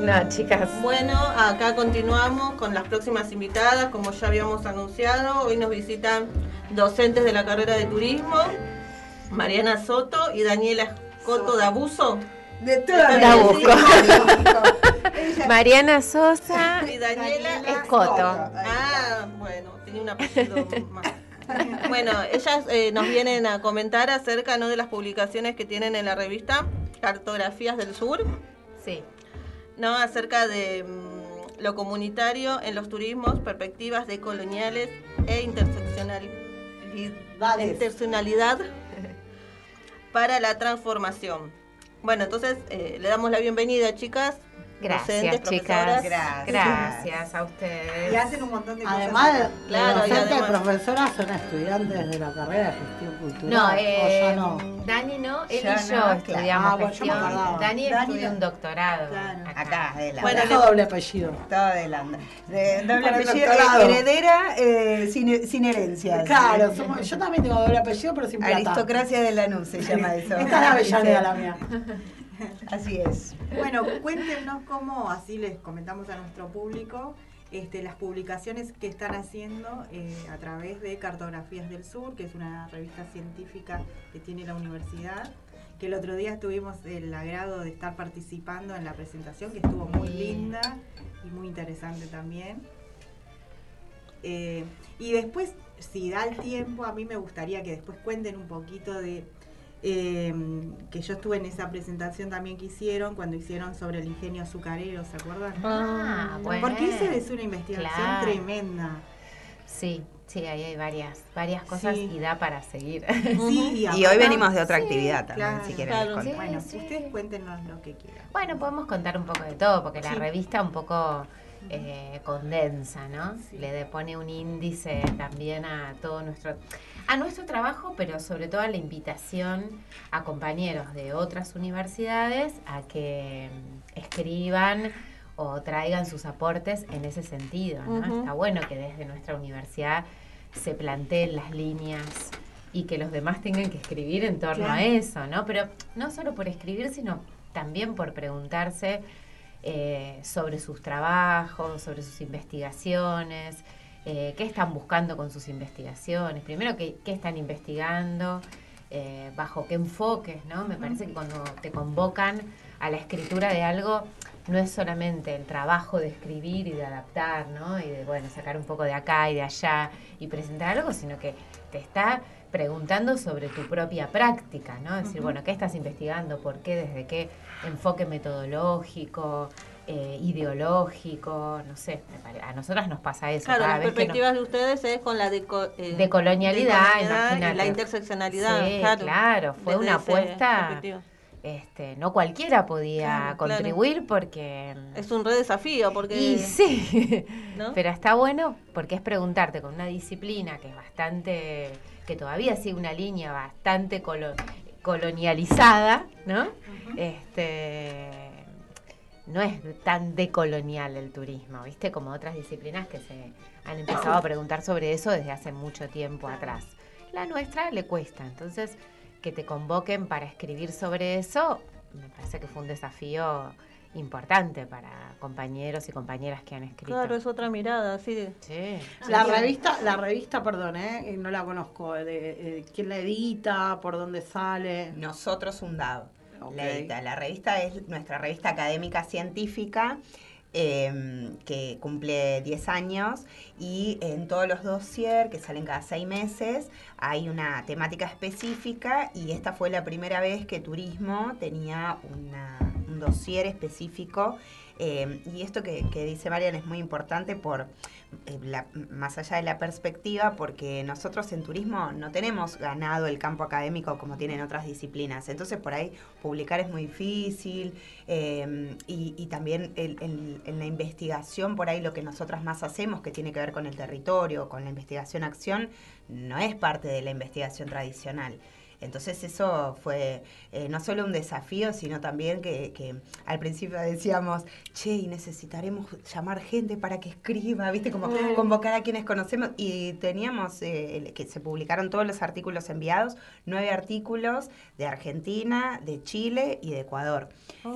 No, chicas. Bueno, acá continuamos con las próximas invitadas, como ya habíamos anunciado. Hoy nos visitan docentes de la carrera de turismo, Mariana Soto y Daniela Coto de Abuso. De toda la Mariana Sosa y Daniela Escoto. Ah, bueno, tenía un apellido más. Bueno, ellas nos vienen a comentar acerca, ¿no?, de las publicaciones que tienen en la revista Cartografías del Sur. Sí. ¿No? Acerca de lo comunitario en los turismos, perspectivas decoloniales e interseccionalidad para la transformación. Bueno, entonces le damos la bienvenida, chicas. Gracias, docentes, chicas. Gracias a ustedes. Y hacen un montón de Además, cosas. claro, docentes y profesoras son estudiantes de la carrera de gestión cultural. No, ya no. Dani no, él Ya y yo no, estudiamos bueno, gestión. yo me acordaba. Dani estudió un doctorado. Claro. Acá, de la Bueno, doble apellido. todo de la doble Para el apellido, doctorado. heredera sin herencia. Claro, yo también tengo doble apellido, pero sin plata. Aristocracia de Lanús se llama eso. Esta es la Avellaneda, la mía. Así es. Bueno, cuéntenos cómo, así les comentamos a nuestro público, las publicaciones que están haciendo a través de Cartografías del Sur, que es una revista científica que tiene la universidad, que el otro día tuvimos el agrado de estar participando en la presentación, que estuvo muy linda y muy interesante también. Y después, si da el tiempo, a mí me gustaría que después cuenten un poquito de... que yo estuve en esa presentación también que hicieron, cuando hicieron sobre el ingenio azucarero, ¿se acuerdan? Ah, bueno. Porque esa es una investigación tremenda. Sí, ahí hay varias cosas y da para seguir. Sí, y hoy venimos de otra actividad también, claro, si quieren les contamos. Bueno, ustedes cuéntenos lo que quieran. Bueno, podemos contar un poco de todo, porque la revista un poco condensa, ¿no? Sí. Le pone un índice también a todo nuestro trabajo, pero sobre todo a la invitación a compañeros de otras universidades a que escriban o traigan sus aportes en ese sentido, ¿no? Está bueno que desde nuestra universidad se planteen las líneas y que los demás tengan que escribir en torno a eso, ¿no? Pero no solo por escribir, sino también por preguntarse sobre sus trabajos, sobre sus investigaciones, qué están buscando con sus investigaciones, primero qué están investigando, bajo qué enfoques, ¿no? Me parece que cuando te convocan a la escritura de algo, no es solamente el trabajo de escribir y de adaptar, ¿no? Y de, bueno, sacar un poco de acá y de allá y presentar algo, sino que te está preguntando sobre tu propia práctica, ¿no? Es decir, bueno, ¿qué estás investigando? ¿Por qué? ¿Desde qué enfoque metodológico? Ideológico, no sé, a nosotras nos pasa eso. Claro, cada las vez perspectivas de ustedes es con la decolonialidad, y la interseccionalidad. Sí, claro, fue una apuesta. No cualquiera podía contribuir porque... Es un re desafío porque... Y sí, ¿no? Pero está bueno porque es preguntarte con una disciplina que es bastante... que todavía sigue una línea bastante colonializada, ¿no? No es tan decolonial el turismo, ¿viste? Como otras disciplinas que se han empezado a preguntar sobre eso desde hace mucho tiempo atrás. La nuestra le cuesta, entonces que te convoquen para escribir sobre eso, me parece que fue un desafío importante para compañeros y compañeras que han escrito. Claro, es otra mirada, sí. La revista, perdón, no la conozco, ¿quién la edita? ¿Por dónde sale? Nosotros UNDAV. Okay. La revista es nuestra revista académica científica que cumple 10 años y en todos los dossiers que salen cada 6 meses hay una temática específica y esta fue la primera vez que turismo tenía un dossier específico y esto que dice Marian es muy importante por más allá de la perspectiva, porque nosotros en turismo no tenemos ganado el campo académico como tienen otras disciplinas, entonces por ahí publicar es muy difícil y también en la investigación por ahí lo que nosotras más hacemos, que tiene que ver con el territorio, con la investigación-acción, no es parte de la investigación tradicional. Entonces eso fue no solo un desafío, sino también que al principio decíamos, che, y necesitaremos llamar gente para que escriba, ¿viste? Como convocar a quienes conocemos. Y teníamos que se publicaron todos los artículos enviados, 9 artículos de Argentina, de Chile y de Ecuador.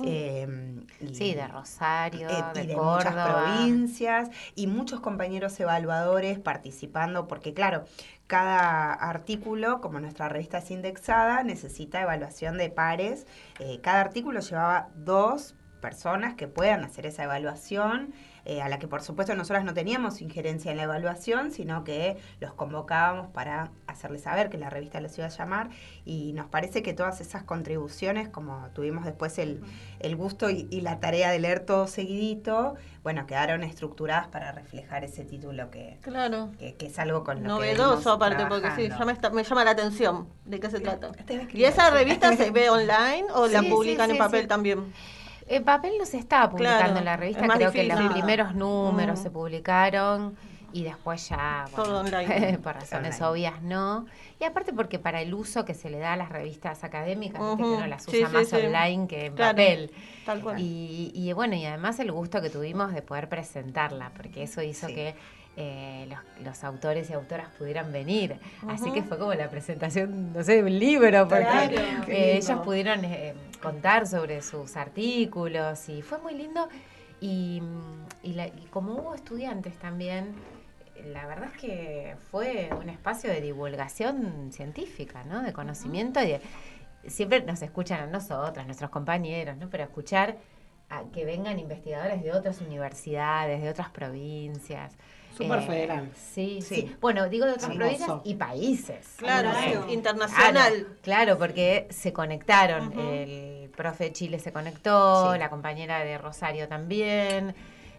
Sí, de Rosario, de Córdoba. Muchas provincias y muchos compañeros evaluadores participando, porque claro, cada artículo, como nuestra revista es indexada, necesita evaluación de pares. Cada artículo llevaba 2 personas que puedan hacer esa evaluación, a la que por supuesto nosotras no teníamos injerencia en la evaluación, sino que los convocábamos para hacerles saber que la revista los iba a llamar, y nos parece que todas esas contribuciones, como tuvimos después el gusto y la tarea de leer todo seguidito, bueno, quedaron estructuradas para reflejar ese título que es algo con lo novedoso, aparte, porque sí, me llama la atención de qué se trata. ¿Y esa revista se ve online o la publican en papel también? En papel no se estaba publicando en la revista, creo que los primeros números se publicaron y después ya, todo online. Por razones obvias no. Y aparte porque para el uso que se le da a las revistas académicas, que uno las usa más online que en papel. Tal cual. Y bueno, y además el gusto que tuvimos de poder presentarla, porque eso hizo que los autores y autoras pudieran venir. Así que fue como la presentación, no sé, de un libro, porque ellas pudieron contar sobre sus artículos y fue muy lindo. Y como hubo estudiantes también, la verdad es que fue un espacio de divulgación científica, ¿no? De conocimiento y siempre nos escuchan a nosotras, nuestros compañeros, ¿no? Pero escuchar a que vengan investigadores de otras universidades, de otras provincias. Súper federal. Sí. Bueno, digo de otras provincias y países. Claro, internacional. Claro, porque se conectaron. El profe de Chile se conectó, la compañera de Rosario también.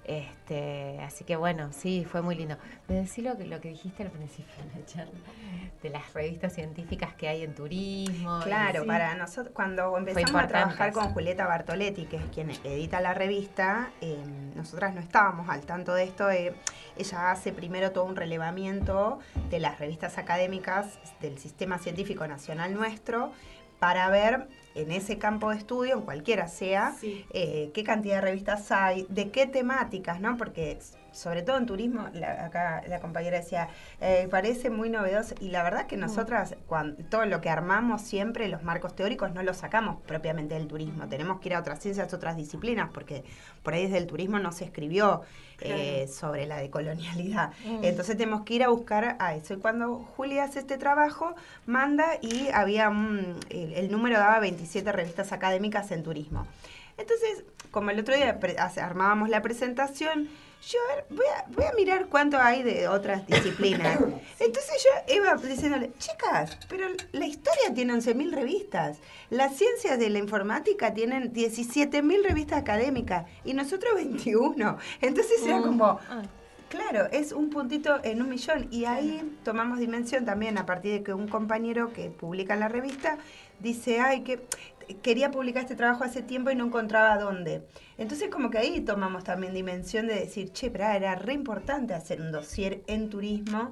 Así que bueno, sí, fue muy lindo. Me decís lo que dijiste al principio de la charla, de las revistas científicas que hay en turismo. Claro, para nosotros, cuando empezamos a trabajar con Julieta Bartoletti, que es quien edita la revista, nosotras no estábamos al tanto de esto. Ella hace primero todo un relevamiento de las revistas académicas del sistema científico nacional nuestro, para ver en ese campo de estudio, en cualquiera sea, qué cantidad de revistas hay, de qué temáticas, ¿no? Porque sobre todo en turismo, acá la compañera decía, parece muy novedoso, y la verdad que nosotras, todo lo que armamos siempre, los marcos teóricos, no los sacamos propiamente del turismo, tenemos que ir a otras ciencias, otras disciplinas, porque por ahí desde el turismo no se escribió sobre la decolonialidad. Entonces tenemos que ir a buscar a eso. Y cuando Juli hace este trabajo, manda, y había el número daba 27 revistas académicas en turismo. Entonces, como el otro día armábamos la presentación, yo voy a mirar cuánto hay de otras disciplinas. Entonces yo iba diciéndole, chicas, pero la historia tiene 11.000 revistas, las ciencias de la informática tienen 17.000 revistas académicas y nosotros 21. Entonces era como, claro, es un puntito en 1.000.000. Y ahí tomamos dimensión también a partir de que un compañero que publica en la revista dice, que quería publicar este trabajo hace tiempo y no encontraba dónde. Entonces como que ahí tomamos también dimensión de decir, pero era re importante hacer un dossier en turismo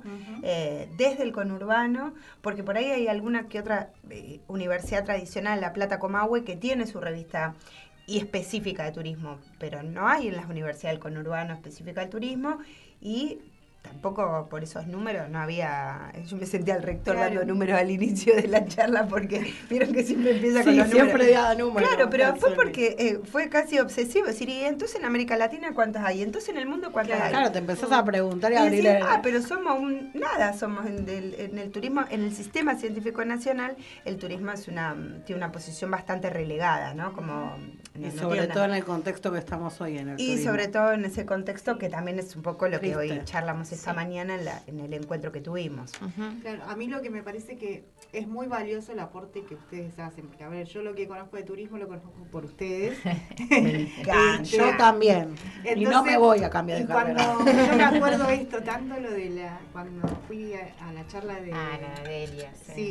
desde el conurbano, porque por ahí hay alguna que otra universidad tradicional, La Plata Comahue, que tiene su revista y específica de turismo, pero no hay en las universidades del conurbano específica del turismo, y tampoco por esos números no había. Yo me sentía al rector dando números al inicio de la charla, porque vieron que siempre empieza con los números. Siempre da números. Claro, pero fue porque fue casi obsesivo. Es decir, ¿y entonces en América Latina cuántas hay? ¿Entonces en el mundo cuántas hay? Claro, te empezás a preguntar y a abrir decir, pero somos somos en el turismo, en el sistema científico nacional, el turismo tiene una posición bastante relegada, ¿no? Como y sobre todo en el contexto que estamos hoy en el turismo. Y sobre todo en ese contexto que también es un poco lo que hoy charlamos esta mañana en el encuentro que tuvimos. Claro, a mí lo que me parece que es muy valioso el aporte que ustedes hacen, porque a ver, yo lo que conozco de turismo lo conozco por ustedes. Yo también. Entonces, y no me voy a cambiar de carrera. Yo me acuerdo esto, tanto lo de cuando fui a la charla de la de Elia,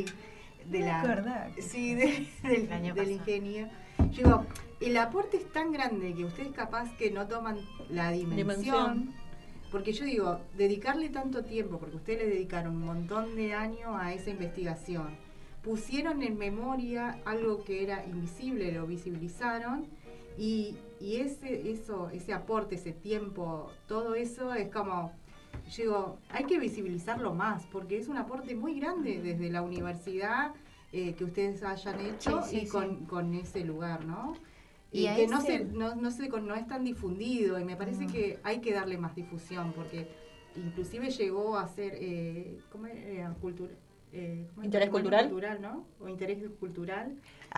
del ingeniero. Yo digo, el aporte es tan grande que ustedes capaz que no toman la dimensión. Porque yo digo, dedicarle tanto tiempo, porque ustedes le dedicaron un montón de años a esa investigación, pusieron en memoria algo que era invisible, lo visibilizaron, y ese aporte, ese tiempo, todo eso es como, yo digo, hay que visibilizarlo más, porque es un aporte muy grande desde la universidad que ustedes hayan hecho con ese lugar, ¿no? Y que no es tan difundido, y me parece que hay que darle más difusión, porque inclusive llegó a ser ¿cómo era? ¿Interés cultural? ¿No? O interés cultural.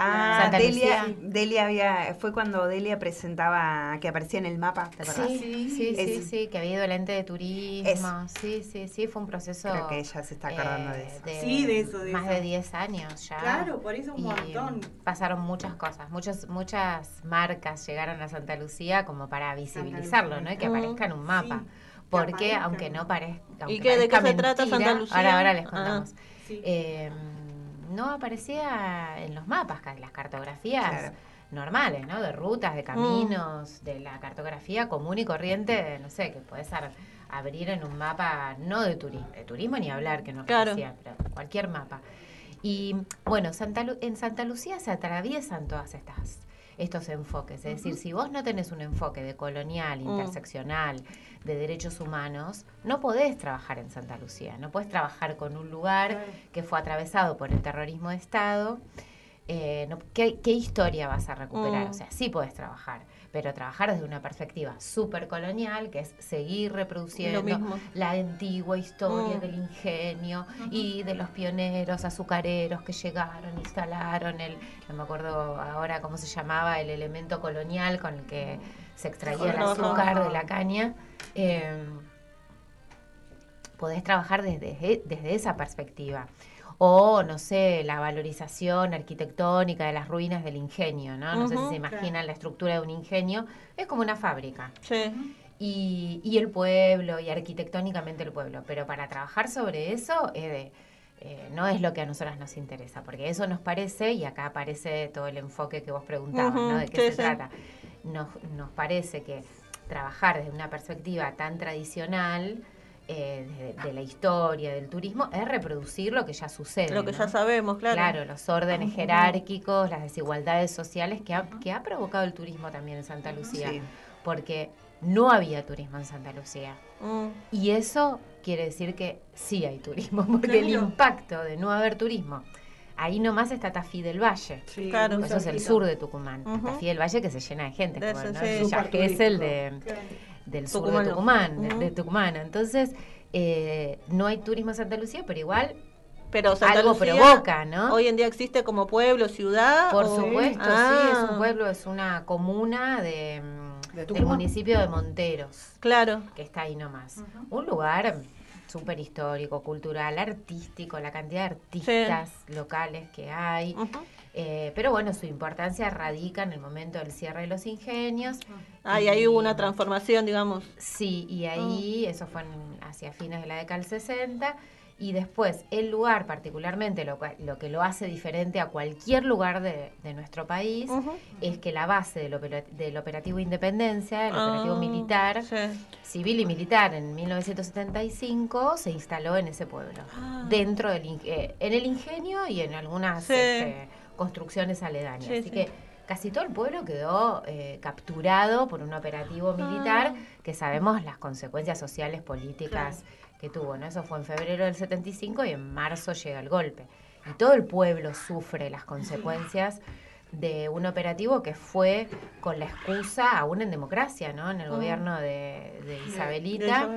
Delia fue cuando Delia presentaba, que aparecía en el mapa, ¿te acordás? Sí, que había ido el ente de turismo. Sí, fue un proceso. Creo que ella se está acordando de eso. De eso. Más de 10 años ya. Claro, por eso un montón. Pasaron muchas cosas, muchas marcas llegaron a Santa Lucía como para visibilizarlo, ¿no? Y que aparezca en un mapa. Porque aunque no parezca. ¿Y de qué se trata Santa Lucía? Ahora les contamos. No aparecía en los mapas, las cartografías normales, ¿no? De rutas, de caminos, de la cartografía común y corriente, no sé, que podés abrir en un mapa, no de turismo ni hablar, que no aparecía, pero cualquier mapa. Y bueno, en Santa Lucía se atraviesan todas estos enfoques. Es decir, si vos no tenés un enfoque de colonial, interseccional, de derechos humanos, no podés trabajar en Santa Lucía. No podés trabajar con un lugar que fue atravesado por el terrorismo de Estado. ¿Qué historia vas a recuperar? O sea, sí podés trabajar, pero trabajar desde una perspectiva súper colonial, que es seguir reproduciendo la antigua historia del ingenio y de los pioneros azucareros que llegaron, instalaron no me acuerdo ahora cómo se llamaba, el elemento colonial con el que se extraía el azúcar de la caña. Podés trabajar desde esa perspectiva. O, no sé, la valorización arquitectónica de las ruinas del ingenio, ¿no? No sé si se imaginan la estructura de un ingenio. Es como una fábrica. Sí. Y el pueblo, y arquitectónicamente el pueblo. Pero para trabajar sobre eso no es lo que a nosotras nos interesa, porque eso nos parece, y acá aparece todo el enfoque que vos preguntabas, ¿no? ¿De qué se trata? Nos parece que trabajar desde una perspectiva tan tradicional de la historia, del turismo, es reproducir lo que ya sucede. Lo que ya sabemos, claro. Claro, los órdenes jerárquicos, las desigualdades sociales que ha provocado el turismo también en Santa Lucía. Sí. Porque no había turismo en Santa Lucía. Y eso quiere decir que sí hay turismo, porque el impacto de no haber turismo. Ahí nomás está Tafí del Valle. Sí, claro. Eso es el sur de Tucumán. Tafí del Valle que se llena de gente. Que es el del sur Tucumano. De Tucumán, de Tucumán. Entonces, no hay turismo en Santa Lucía, pero igual algo Lucía provoca, ¿no? Hoy en día existe como pueblo, ciudad. Por supuesto, sí, es un pueblo, es una comuna del municipio de Monteros. Claro. Que está ahí nomás. Un lugar súper histórico, cultural, artístico, la cantidad de artistas locales que hay. Pero bueno, su importancia radica en el momento del cierre de los ingenios. Y ahí hubo una transformación, digamos. Sí, y ahí, eso fue hacia fines de la década del 60, y después el lugar particularmente, lo que lo hace diferente a cualquier lugar de nuestro país, es que la base del operativo Independencia, el operativo militar, civil y militar, en 1975 se instaló en ese pueblo, dentro en el ingenio y en algunas construcciones aledañas. Así que casi todo el pueblo quedó capturado por un operativo militar que sabemos las consecuencias sociales, políticas que tuvo, ¿no? Eso fue en febrero del 75 y en marzo llega el golpe. Y todo el pueblo sufre las consecuencias de un operativo que fue con la excusa, aún en democracia, ¿no? En el gobierno de Isabelita.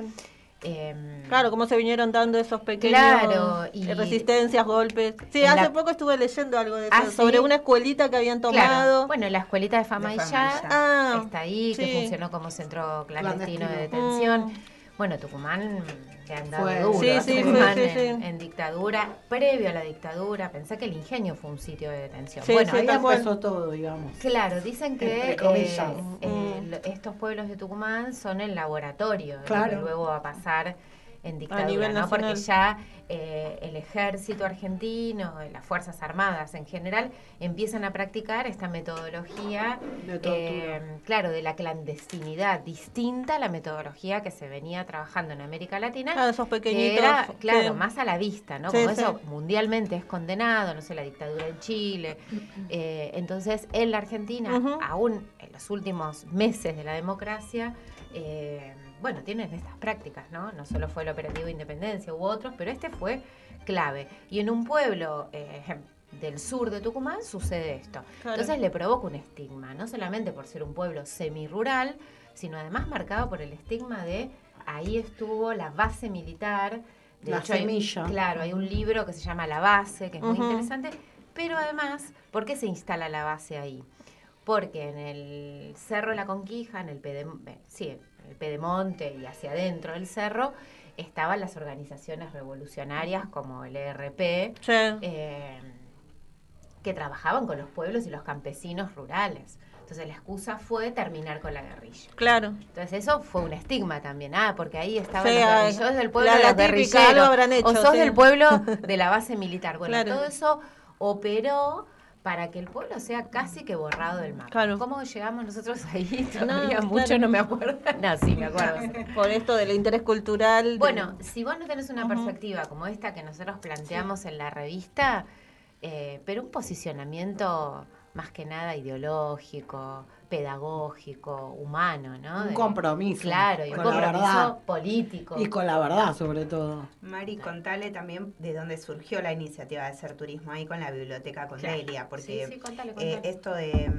Claro, cómo se vinieron dando esos pequeños resistencias, golpes. Sí, hace poco estuve leyendo algo de eso, sobre una escuelita que habían tomado. Claro. Bueno, la escuelita de Famayá está ahí, que funcionó como centro clandestino de detención. Bueno, Tucumán le han dado duro. Tucumán en dictadura, previo a la dictadura, pensé que el ingenio fue un sitio de detención. Bueno, ahí empezó todo, digamos. Claro, dicen que estos pueblos de Tucumán son el laboratorio, que luego va a pasar en dictadura, ¿no? Porque ya el ejército argentino, las Fuerzas Armadas en general, empiezan a practicar esta metodología, claro, de la clandestinidad, distinta a la metodología que se venía trabajando en América Latina, esos pequeñitos, que era, claro, sí, más a la vista, ¿no? Sí, Como sí, eso mundialmente es condenado, no sé, la dictadura en Chile. Entonces, en la Argentina, aún en los últimos meses de la democracia, bueno, tienen estas prácticas, ¿no? No solo fue el operativo Independencia, hubo otros, pero este fue clave. Y en un pueblo del sur de Tucumán sucede esto. Claro. Entonces le provoca un estigma, no solamente por ser un pueblo semirural, sino además marcado por el estigma de ahí estuvo la base militar. De hecho, semilla. Claro, hay un libro que se llama La Base, que es muy interesante, pero además, ¿por qué se instala la base ahí? Porque en el Cerro de la Conquija, en el Pedemonte y hacia adentro del cerro, estaban las organizaciones revolucionarias como el ERP, que trabajaban con los pueblos y los campesinos rurales. Entonces la excusa fue terminar con la guerrilla. Claro. Entonces eso fue un estigma también, porque ahí estaban los guerrilleros. Sos del pueblo de los guerrilleros, algo habrán hecho, o sos del pueblo de la base militar. Bueno, todo eso operó para que el pueblo sea casi que borrado del mapa. Claro. ¿Cómo llegamos nosotros ahí? Todavía mucho no me acuerdo. No, sí, me acuerdo. Por esto del interés cultural. Bueno, si vos no tenés una perspectiva como esta que nosotros planteamos en la revista, pero un posicionamiento más que nada ideológico, pedagógico, humano, ¿no? Un compromiso. Claro, y un compromiso político. Y con la verdad, sobre todo. Mari, contale también de dónde surgió la iniciativa de hacer turismo ahí con la biblioteca con Delia, porque contale. Esto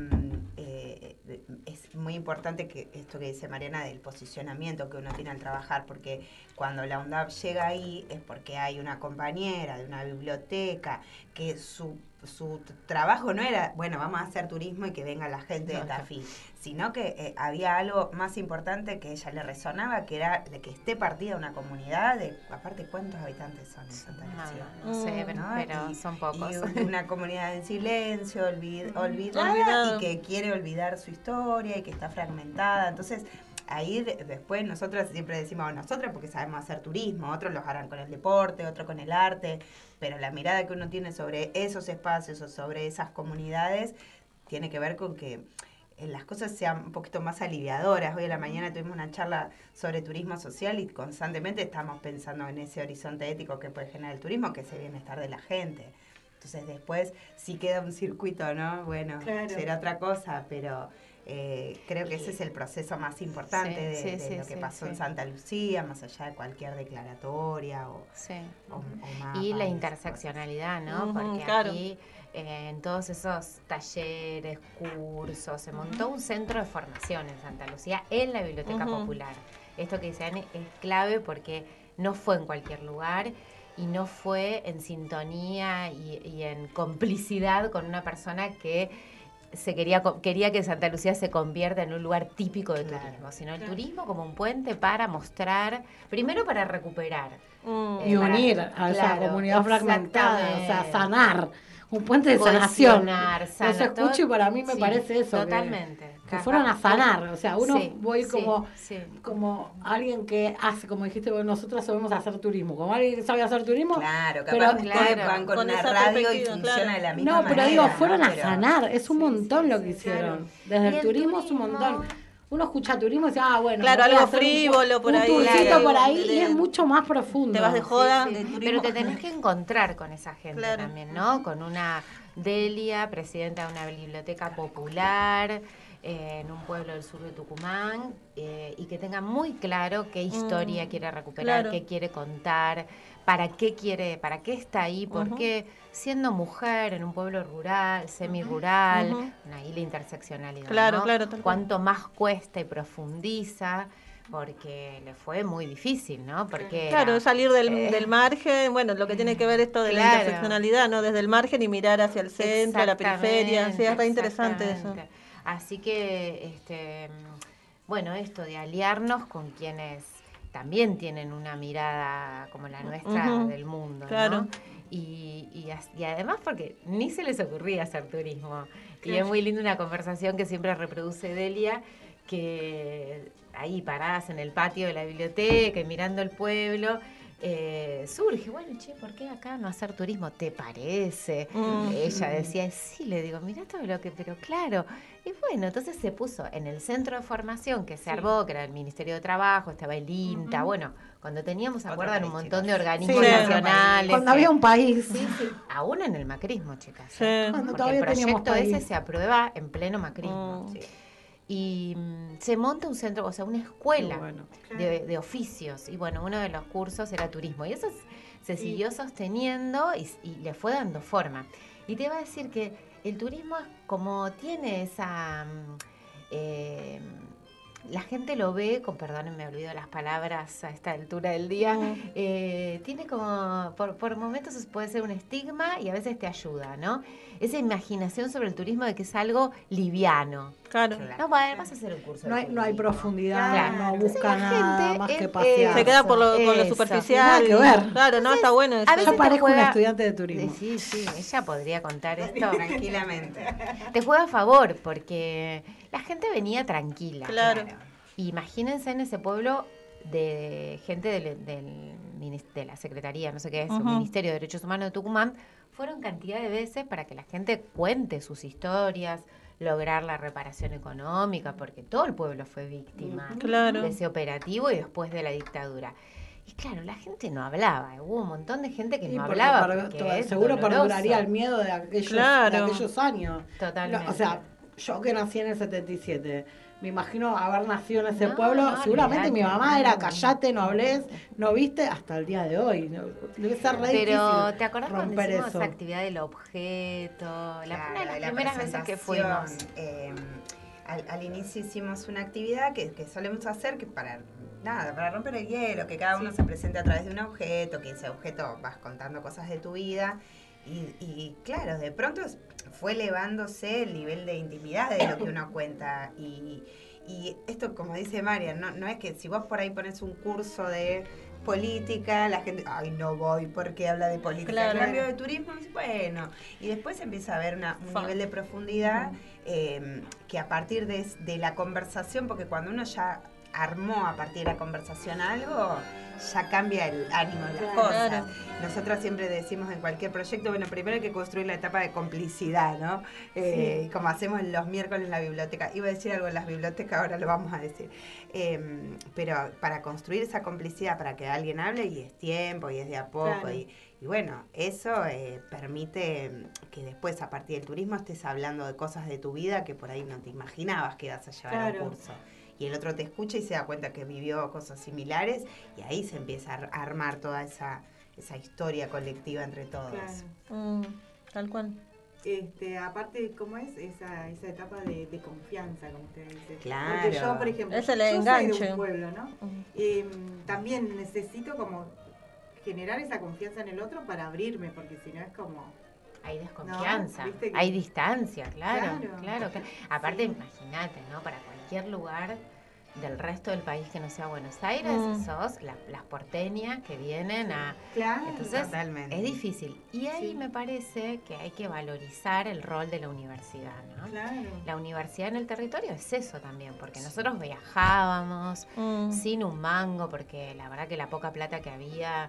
es muy importante, que esto que dice Mariana del posicionamiento que uno tiene al trabajar, porque cuando la UNDAP llega ahí es porque hay una compañera de una biblioteca que su trabajo no era, bueno, vamos a hacer turismo y que venga la gente de Tafí, sino que había algo más importante que a ella le resonaba, que era de que esté partida una comunidad de, aparte, ¿cuántos habitantes son en Santa Lucía? No sé, pero son pocos. Y una comunidad en silencio, olvidada, y que quiere olvidar su historia y que está fragmentada. Entonces, ahí después nosotros siempre decimos nosotros porque sabemos hacer turismo, otros los harán con el deporte, otros con el arte, pero la mirada que uno tiene sobre esos espacios o sobre esas comunidades tiene que ver con que las cosas sean un poquito más aliviadoras. Hoy a la mañana tuvimos una charla sobre turismo social y constantemente estamos pensando en ese horizonte ético que puede generar el turismo, que es el bienestar de la gente. Entonces después sí queda un circuito, ¿no? Bueno, será otra cosa, pero creo que ese es el proceso más importante de lo que pasó en Santa Lucía, más allá de cualquier declaratoria o mapa. Y la interseccionalidad, ¿no? Porque aquí en todos esos talleres, cursos, se montó un centro de formación en Santa Lucía, en la Biblioteca Popular. Esto que dicen es clave porque no fue en cualquier lugar y no fue en sintonía y en complicidad con una persona que quería que Santa Lucía se convierta en un lugar típico de turismo, sino el turismo como un puente para mostrar, primero para recuperar. Y unir a esa comunidad fragmentada, o sea, sanar. Un puente de sanación. Los escucho y para mí me parece eso. Totalmente. Que fueron a sanar. O sea, uno voy como alguien que hace, como dijiste vos, nosotros sabemos hacer turismo. Como alguien que sabe hacer turismo. Claro, capaz van con una radio y funciona de la misma manera. No, pero digo, fueron a sanar. Es un montón lo que hicieron. Desde el turismo es un montón. Uno escucha turismo y dice, bueno, claro, algo frívolo por ahí. Un turcito por ahí y es mucho más profundo. Te vas de joda. Pero te tenés que encontrar con esa gente también, ¿no? Con una Delia, presidenta de una biblioteca popular en un pueblo del sur de Tucumán, y que tenga muy claro qué historia quiere recuperar, qué quiere contar, para qué está ahí, por qué siendo mujer en un pueblo rural, semirural, ahí la interseccionalidad, ¿no? Cuánto más cuesta y profundiza, porque le fue muy difícil, ¿no? Porque salir del margen, bueno, lo que tiene que ver esto de la interseccionalidad, ¿no? Desde el margen y mirar hacia el centro, a la periferia, sí, es re interesante eso. Así que, bueno, esto de aliarnos con quienes también tienen una mirada como la nuestra del mundo, ¿no? Y además porque ni se les ocurría hacer turismo. Y es muy linda una conversación que siempre reproduce Delia, que ahí paradas en el patio de la biblioteca y mirando el pueblo, surge, bueno, che, ¿por qué acá no hacer turismo? ¿Te parece? Ella decía, sí, le digo, mirá todo lo que, pero claro. Y bueno, entonces se puso en el centro de formación que se armó, que era el Ministerio de Trabajo, estaba el INTA, bueno, cuando teníamos, ¿acuerdan? Un montón de organismos nacionales. Cuando había un país. Sí, aún en el macrismo, chicas. Sí. Cuando Porque todavía el teníamos proyecto país. ese se aprueba en pleno macrismo. Sí. Y se monta un centro, o sea, una escuela de oficios. Y bueno, uno de los cursos era turismo. Y eso se siguió sosteniendo y le fue dando forma. Y te iba a decir que el turismo, como tiene esa... la gente lo ve, con perdón, me olvido las palabras a esta altura del día, tiene como, por momentos puede ser un estigma y a veces te ayuda, ¿no? Esa imaginación sobre el turismo de que es algo liviano. Claro. No, vas a hacer un curso. No hay profundidad, Claro. no Entonces busca la nada gente más que es- pasear. Se queda con lo superficial. Nada que ver. Claro, no, está bueno eso. A veces Yo parezco te juega- una estudiante de turismo. Sí, ella podría contar esto. Tranquilamente. Te juega a favor porque la gente venía tranquila. Claro. Imagínense en ese pueblo de gente de la Secretaría, no sé qué es, Ujú. Ministerio de Derechos Humanos de Tucumán, fueron cantidad de veces para que la gente cuente sus historias, lograr la reparación económica, porque todo el pueblo fue víctima Claro. de ese operativo y después de la dictadura. Y claro, la gente no hablaba, hubo un montón de gente que Sí, no porque hablaba. Porque es seguro doloroso. perduraría el miedo de aquellos, Claro. de aquellos años. Totalmente. O sea, yo que nací en el 77, me imagino haber nacido en ese No, pueblo. no, Seguramente mi olvidate. mamá era callate, no hables, no viste, hasta el día de hoy. Debe ser re Pero, difícil ¿te acordás cuando romper hicimos eso. esa actividad del objeto? Una de Claro, las la primeras veces que fuimos. Al inicio hicimos una actividad que solemos hacer que para romper el hielo, que cada uno se presente a través de un objeto, que ese objeto vas contando cosas de tu vida. Y claro, de pronto fue elevándose el nivel de intimidad de lo que uno cuenta. Y esto, como dice María, no es que si vos por ahí pones un curso de política, la gente, ay, no voy porque habla de política. Claro. En cambio de turismo, bueno. Y después empieza a haber un nivel de profundidad que a partir de la conversación, porque cuando uno ya armó a partir de la conversación algo, ya cambia el ánimo de las cosas. Claro. Nosotras siempre decimos en cualquier proyecto, bueno, primero hay que construir la etapa de complicidad, ¿no? Como hacemos los miércoles en la biblioteca. Iba a decir algo en las bibliotecas, ahora lo vamos a decir. Pero para construir esa complicidad, para que alguien hable, y es tiempo, y es de a poco, Claro. y bueno, eso permite que después, a partir del turismo, estés hablando de cosas de tu vida que por ahí no te imaginabas que ibas a llevar a Claro. un curso. Y el otro te escucha y se da cuenta que vivió cosas similares, y ahí se empieza a armar toda esa historia colectiva entre todos. Claro. Tal cual. Aparte, ¿cómo es esa etapa de confianza, como usted dice? Claro. Porque yo, por ejemplo, Es el yo soy de enganche. un pueblo, ¿no? También necesito como generar esa confianza en el otro para abrirme, porque si no es como... Hay desconfianza, No, ¿viste que- hay distancia, claro. Claro. Aparte, imagínate, ¿no? Para cualquier lugar del resto del país que no sea Buenos Aires, sos las porteñas que vienen a... Claro. Entonces, Totalmente. es difícil. Y ahí me parece que hay que valorizar el rol de la universidad, ¿no? Claro. La universidad en el territorio es eso también, porque nosotros viajábamos sin un mango, porque la verdad que la poca plata que había,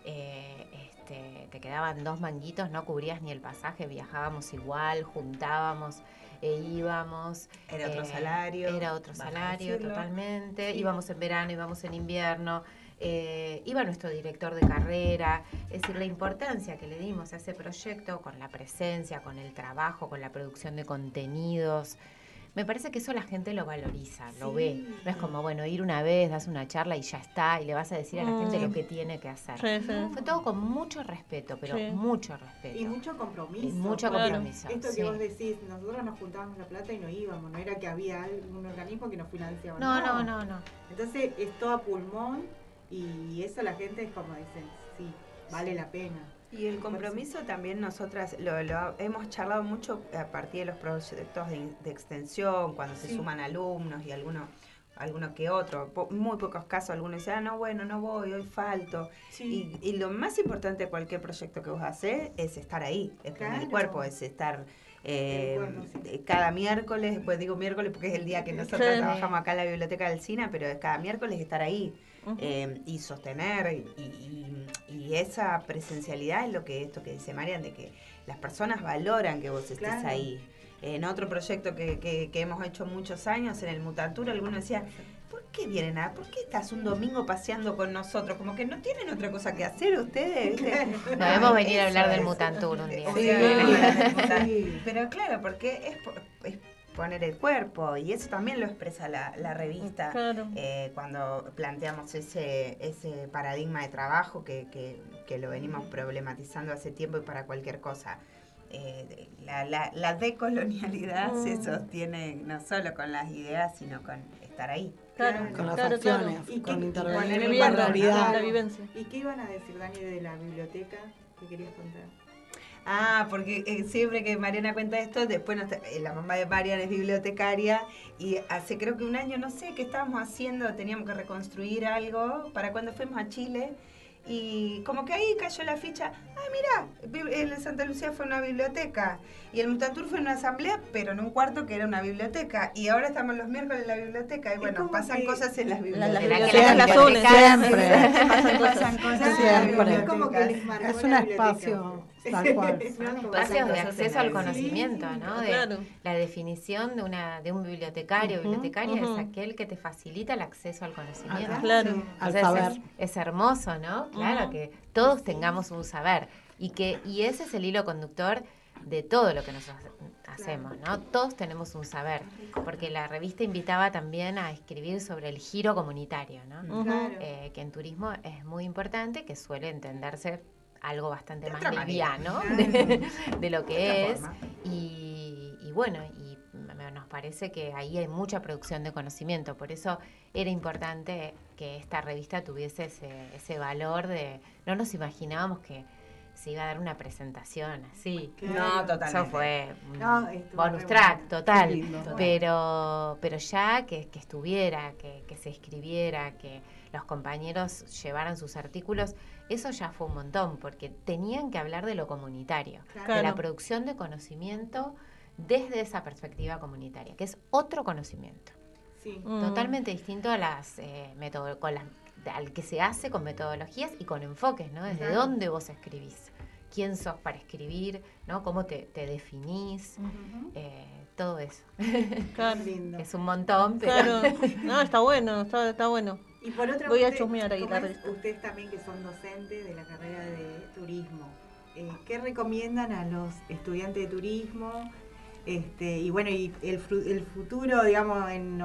te quedaban 2 manguitos, no cubrías ni el pasaje, viajábamos igual, juntábamos e íbamos. Era otro salario. Era otro vas a salario, decirlo. totalmente. Sí. Íbamos en verano, íbamos en invierno. Iba nuestro director de carrera, es decir, la importancia que le dimos a ese proyecto con la presencia, con el trabajo, con la producción de contenidos. Me parece que eso la gente lo valoriza, lo ve. No es como, bueno, ir una vez, das una charla y ya está, y le vas a decir a la gente lo que tiene que hacer. Sí, sí. Fue todo con mucho respeto, pero Sí. mucho respeto. Y mucho compromiso. Y mucho porque compromiso, Esto sí. que vos decís, nosotros nos juntábamos la plata y no íbamos, no era que había algún organismo que nos financiaba. No. Entonces es todo a pulmón y eso la gente es como dicen, sí, vale la pena. Y el compromiso también nosotras lo hemos charlado mucho a partir de los proyectos de extensión, cuando se suman alumnos y alguno que otro. Muy pocos casos algunos dicen, no, bueno, no voy, hoy falto. Y lo más importante de cualquier proyecto que vos hacés es estar ahí, es poner el Claro. cuerpo, es estar Cada miércoles, pues digo miércoles porque es el día que nosotros trabajamos acá en la Biblioteca del Cine, pero es cada miércoles estar ahí y sostener y esa presencialidad es lo que esto que dice Marian, de que las personas valoran que vos estés ahí. En otro proyecto que hemos hecho muchos años, en el Mutantur, algunos decían, ¿por qué vienen ¿por qué estás un domingo paseando con nosotros? Como que no tienen otra cosa que hacer ustedes. Debemos venir a hablar del Mutantur un día. Sí. Pero claro, porque es poner el cuerpo y eso también lo expresa la revista. Claro. Cuando planteamos ese paradigma de trabajo que lo venimos problematizando hace tiempo y para cualquier cosa. La decolonialidad se sostiene no solo con las ideas, sino con estar ahí. Claro, con las acciones, y con intervenir en la realidad. La vivencia. ¿Y qué iban a decir, Dani, de la biblioteca que querías contar? Porque siempre que Mariana cuenta esto, después la mamá de Mariana es bibliotecaria y hace creo que un año, no sé, qué estábamos haciendo, teníamos que reconstruir algo para cuando fuimos a Chile. Y como que ahí cayó la ficha, mira, el Santa Lucía fue una biblioteca y el Mutantur fue una asamblea, pero en un cuarto que era una biblioteca y ahora estamos los miércoles en la biblioteca y bueno, pasan cosas en las bibliotecas. Pasan cosas siempre. Es un espacio tal cual. Espacios de acceso al conocimiento, ¿no? La definición de un bibliotecario o bibliotecaria es aquel que te facilita el acceso al conocimiento. Claro. Al saber. Es hermoso, ¿no? Claro, que todos tengamos un saber y ese es el hilo conductor de todo lo que nosotros hacemos, ¿no? Todos tenemos un saber, porque la revista invitaba también a escribir sobre el giro comunitario, ¿no? Que en turismo es muy importante, que suele entenderse algo bastante más liviano de lo que es y bueno, y nos parece que ahí hay mucha producción de conocimiento, por eso era importante que esta revista tuviese ese valor de, no nos imaginábamos que se iba a dar una presentación así. No, totalmente. Eso fue bonus track, total. Pero ya que estuviera, que se escribiera, que los compañeros llevaran sus artículos, eso ya fue un montón, porque tenían que hablar de lo comunitario, de la producción de conocimiento desde esa perspectiva comunitaria, que es otro conocimiento. Sí. Totalmente distinto a las al que se hace con metodologías y con enfoques, ¿no? Desde dónde vos escribís, quién sos para escribir, ¿no? Cómo te definís, todo eso. Claro. Lindo. Es un montón, pero... Claro. No, está bueno, está bueno. Y por otra Voy a parte, chusmear ahí la revista. Ustedes también que son docentes de la carrera de turismo, ¿qué recomiendan a los estudiantes de turismo? Y bueno, y el futuro, digamos, en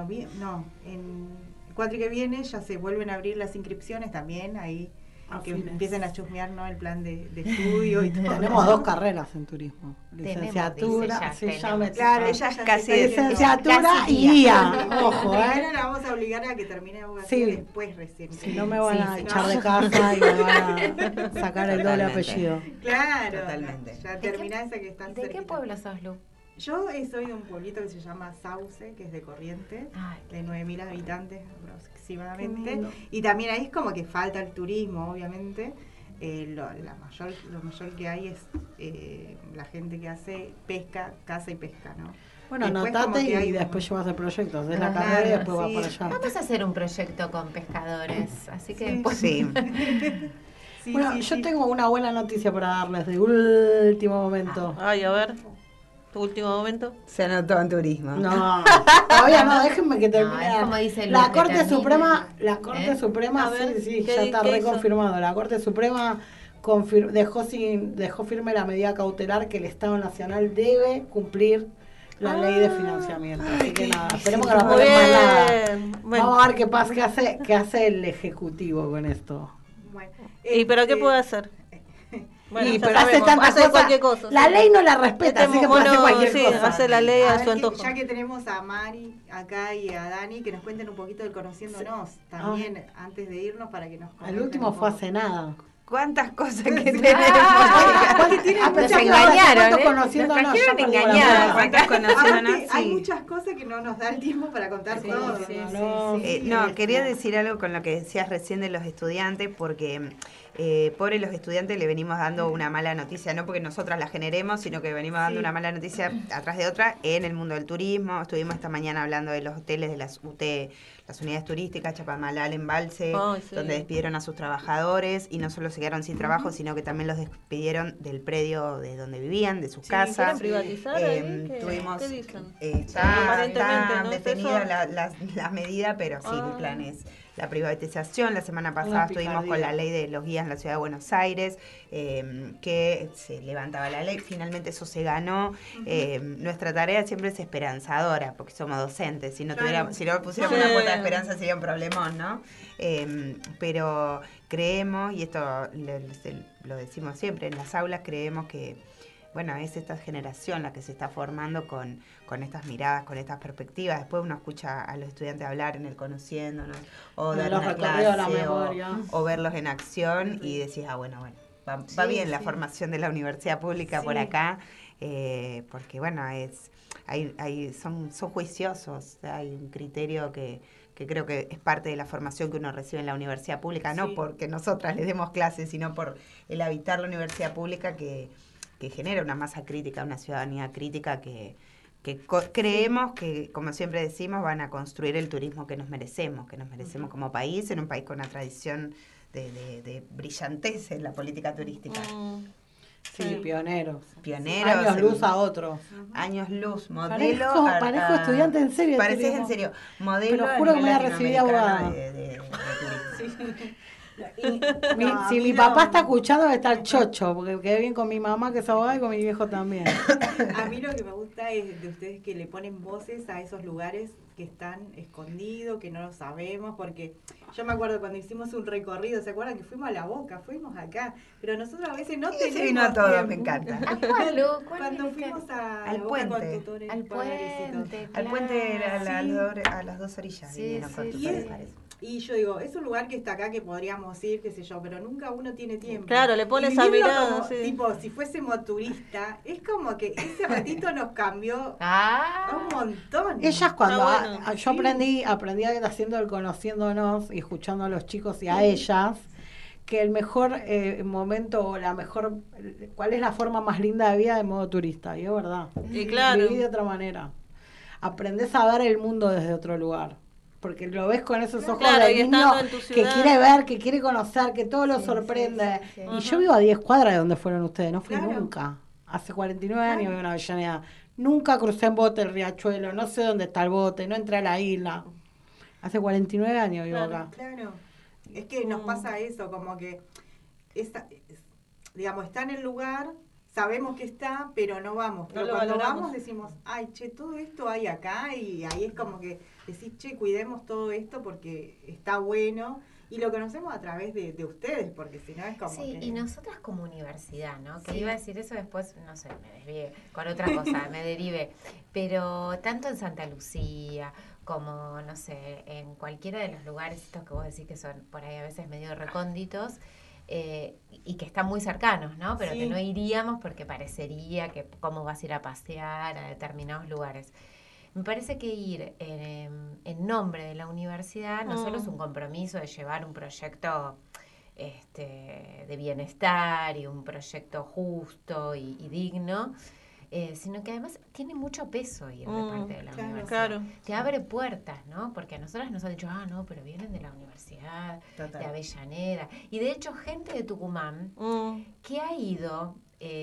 el cuatri que viene ya se vuelven a abrir las inscripciones también, ahí que empiecen a chusmear, ¿no? El plan de estudio y todo. Tenemos 2 carreras en turismo. Licenciatura, claro, ella es casi licenciatura y guía. Ojo, Primero la vamos a obligar a que termine abogacía y después recién. Si no me van a echar de casa y me van a sacar el doble apellido. Claro, totalmente. Ya termina esa que está ¿De qué pueblo sos, Lu? Yo soy de un pueblito que se llama Sauce, que es de Corrientes, de 9.000 habitantes aproximadamente. Y también ahí es como que falta el turismo, obviamente. Lo mayor que hay es la gente que hace pesca, caza y pesca, ¿no? Bueno, anotate y después llevas el proyecto, haces la carrera y después vas para allá. Vamos a hacer un proyecto con pescadores, así que después... Bueno, yo tengo una buena noticia para darles de último momento. Ay, a ver. ¿Tu último momento? Se anotó en turismo. No, todavía no, déjenme que termine. Como dice la Corte Suprema, ya está reconfirmado. La Corte Suprema dejó firme la medida cautelar que el Estado Nacional debe cumplir la ley de financiamiento. Así que nada, esperemos que no pase más nada. Bueno. Vamos a ver qué hace el Ejecutivo con esto. Bueno, ¿y pero qué puede hacer? Bueno, pero hace tantas cosas, cualquier cosa. La ley no la respeta, así que puede hacer cualquier cosa. Hace la ley a su antojo. Ya que tenemos a Mari acá y a Dani, que nos cuenten un poquito del Conociéndonos también, antes de irnos, para que nos comenten. El último fue hace nada. ¿Cuántas cosas que tenemos? Nos engañaron, Conociéndonos. Hay muchas cosas que no nos da el tiempo para contar todo. Quería decir algo con lo que decías recién de los estudiantes, porque Pobre los estudiantes, le venimos dando una mala noticia, no porque nosotras la generemos, sino que venimos dando una mala noticia atrás de otra en el mundo del turismo. Estuvimos esta mañana hablando de los hoteles de las UT, las unidades turísticas, Chapadmalal, Embalse, donde despidieron a sus trabajadores y no solo se quedaron sin trabajo, sino que también los despidieron del predio de donde vivían, de sus casas. ¿Quieren privatizar ahí? Tuvimos, ¿Qué dicen? Está ¿no? detenida la medida, pero sí, el plan es la privatización. La semana pasada estuvimos con la ley de los guías en la ciudad de Buenos Aires, que se levantaba la ley, finalmente eso se ganó. Nuestra tarea siempre es esperanzadora, porque somos docentes, si no pusiéramos una cuota de esperanza sería un problemón, ¿no? Pero creemos, y esto lo decimos siempre, en las aulas creemos que bueno, es esta generación la que se está formando con estas miradas, con estas perspectivas. Después uno escucha a los estudiantes hablar en el Conociéndonos, o dar una clase, o verlos en acción, y decís, bueno, va bien la formación de la universidad pública por acá, porque bueno, son juiciosos, hay un criterio que creo que es parte de la formación que uno recibe en la universidad pública, no porque nosotras les demos clases, sino por el habitar la universidad pública que genera una masa crítica, una ciudadanía crítica que creemos que, como siempre decimos, van a construir el turismo que nos merecemos como país, en un país con una tradición de brillantez en la política turística. Sí, pioneros. Años luz a otros. Años luz, modelo. Parezco estudiante en serio. Pareces en serio. Modelo. Pero juro que me voy a recibir abogada. De turismo. Si mi papá está escuchando, va a estar chocho, porque quedé bien con mi mamá, que es abogada, y con mi viejo también. A mí lo que me gusta es de ustedes que le ponen voces a esos lugares que están escondidos, que no lo sabemos, porque yo me acuerdo cuando hicimos un recorrido, ¿se acuerdan que fuimos a La Boca, fuimos acá? Pero nosotros a veces no tenemos vino a todo, me encanta. Cuando fuimos al puente, al puente a las dos orillas, vinieron con tutores, parece. Y yo digo, es un lugar que está acá que podríamos ir, qué sé yo, pero nunca uno tiene tiempo. Claro, le pones esa mirada. Tipo, si fuésemos turistas, es como que ese ratito nos cambió un montón. Ellas cuando yo aprendí haciendo el Conociéndonos y escuchando a los chicos y a ellas, que el mejor momento o cuál es la forma más linda de vida de modo turista, y es verdad. Y claro. Viví de otra manera. Aprendés a ver el mundo desde otro lugar. Porque lo ves con esos ojos de niño que quiere ver, que quiere conocer, que todo lo sorprende. Sí. Y yo vivo a 10 cuadras de donde fueron ustedes, no fui nunca. Hace 49 años vivo en Avellaneda. Nunca crucé en bote el riachuelo, no sé dónde está el bote, no entré a la isla. Hace 49 años vivo acá. Claro, es que nos pasa eso, como que está en el lugar, sabemos que está, pero no vamos. Pero cuando vamos decimos, ay, che, todo esto hay acá, y ahí es como que decís, che, cuidemos todo esto porque está bueno, y lo conocemos a través de ustedes, porque si no es como que... y nosotras como universidad, ¿no? Que iba a decir eso después, no sé, me desvié con otra cosa, me derivé. Pero tanto en Santa Lucía como, no sé, en cualquiera de los lugares estos que vos decís que son por ahí a veces medio recónditos, y que están muy cercanos, ¿no? Pero que no iríamos porque parecería que cómo vas a ir a pasear a determinados lugares. Me parece que ir en nombre de la universidad no solo es un compromiso de llevar un proyecto de bienestar y un proyecto justo y digno, sino que además tiene mucho peso ir de parte de la universidad. Claro. Te abre puertas, ¿no? Porque a nosotras nos han dicho, no, pero vienen de la universidad, de Avellaneda. Y de hecho, gente de Tucumán que ha ido...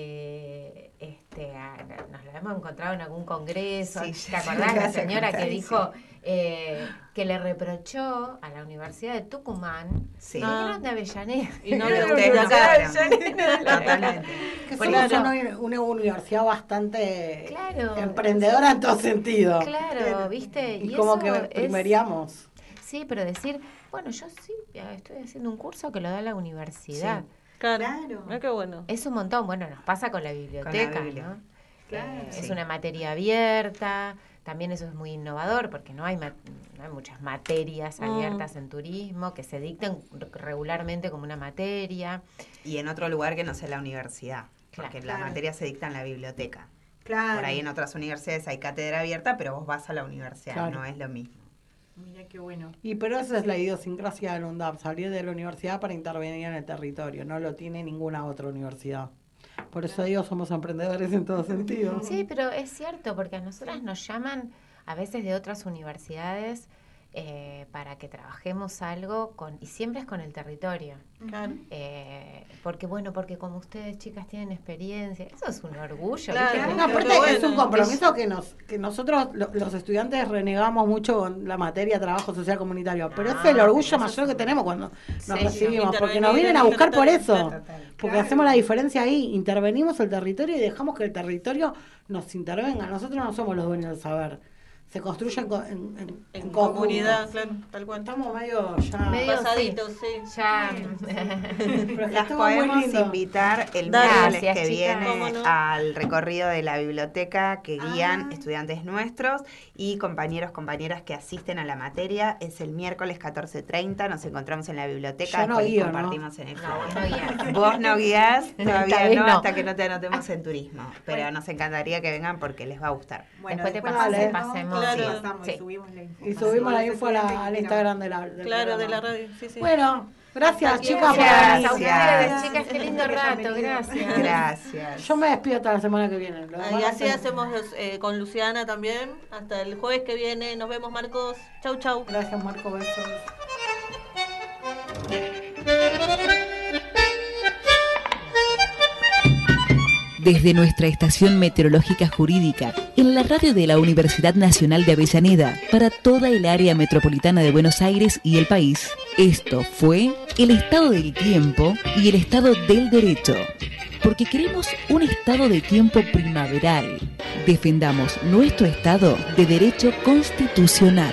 nos la hemos encontrado en algún congreso. ¿Te acordás la señora que dijo que le reprochó a la Universidad de Tucumán que vinieron de Avellaneda y no de Avellaneda? Que somos una universidad bastante emprendedora en todo sentido. Claro, ¿viste? Y como que primeríamos. Sí, pero decir, bueno, yo sí estoy haciendo un curso que lo da la universidad. Sí. Claro. Qué bueno. Es un montón. Bueno, nos pasa con la biblioteca, ¿no? Claro. Es una materia abierta. También eso es muy innovador porque no hay muchas materias abiertas en turismo que se dictan regularmente como una materia. Y en otro lugar que no sea la universidad, porque la materia se dicta en la biblioteca. Claro. Por ahí en otras universidades hay cátedra abierta, pero vos vas a la universidad, no es lo mismo. Mira qué bueno. Pero esa es la idiosincrasia del UNDAP, salir de la universidad para intervenir en el territorio, no lo tiene ninguna otra universidad. Por eso digo, somos emprendedores en todo sentido. Sí, pero es cierto, porque a nosotras nos llaman a veces de otras universidades para que trabajemos algo y siempre es con el territorio. Claro. Porque como ustedes, chicas, tienen experiencia, eso es un orgullo. Claro, No, aparte es un compromiso que nosotros los estudiantes renegamos mucho con la materia trabajo social comunitario, pero es el orgullo mayor que tenemos cuando nos recibimos, porque nos vienen a buscar por eso, porque hacemos la diferencia ahí, intervenimos el territorio y dejamos que el territorio nos intervenga. Nosotros no somos los dueños del saber. Se construye en comunidad, claro, tal cual. Estamos medio pasaditos, sí. Ya. Las podemos invitar el miércoles que viene al recorrido de la biblioteca que guían estudiantes nuestros y compañeras que asisten a la materia. Es el miércoles 14:30, nos encontramos en la biblioteca. Yo no guío, compartimos en el Vos no guías, todavía no, hasta que no te anotemos en turismo. Pero nos encantaría que vengan porque les va a gustar. Bueno, después te pasemos. Claro. Y subimos la info al Instagram de la de la radio. Sí. Bueno, gracias chicas. Gracias a ustedes, chicas, qué lindo rato, gracias. Gracias. Yo me despido hasta la semana que viene. Y así hacemos con Luciana también. Hasta el jueves que viene. Nos vemos, Marcos. Chau. Gracias, Marco. Besos. Desde nuestra estación meteorológica jurídica, en la radio de la Universidad Nacional de Avellaneda, para toda el área metropolitana de Buenos Aires y el país, esto fue el estado del tiempo y el estado del derecho. Porque queremos un estado de tiempo primaveral. Defendamos nuestro estado de derecho constitucional.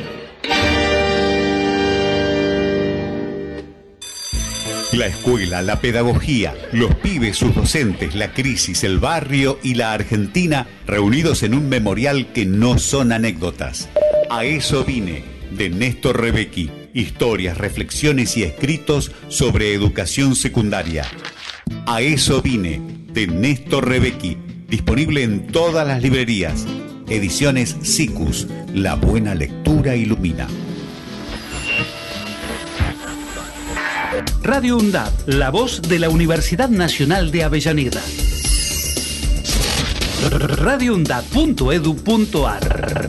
La escuela, la pedagogía, los pibes, sus docentes, la crisis, el barrio y la Argentina reunidos en un memorial que no son anécdotas. A eso vine, de Néstor Rebecki. Historias, reflexiones y escritos sobre educación secundaria. A eso vine, de Néstor Rebecki. Disponible en todas las librerías. Ediciones SICUS. La buena lectura ilumina. Radio UNDAP, la voz de la Universidad Nacional de Avellaneda. radioundap.edu.ar.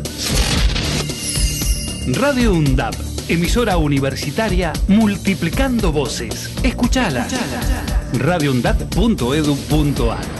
Radio UNDAP, emisora universitaria multiplicando voces. Escuchala. radioundap.edu.ar.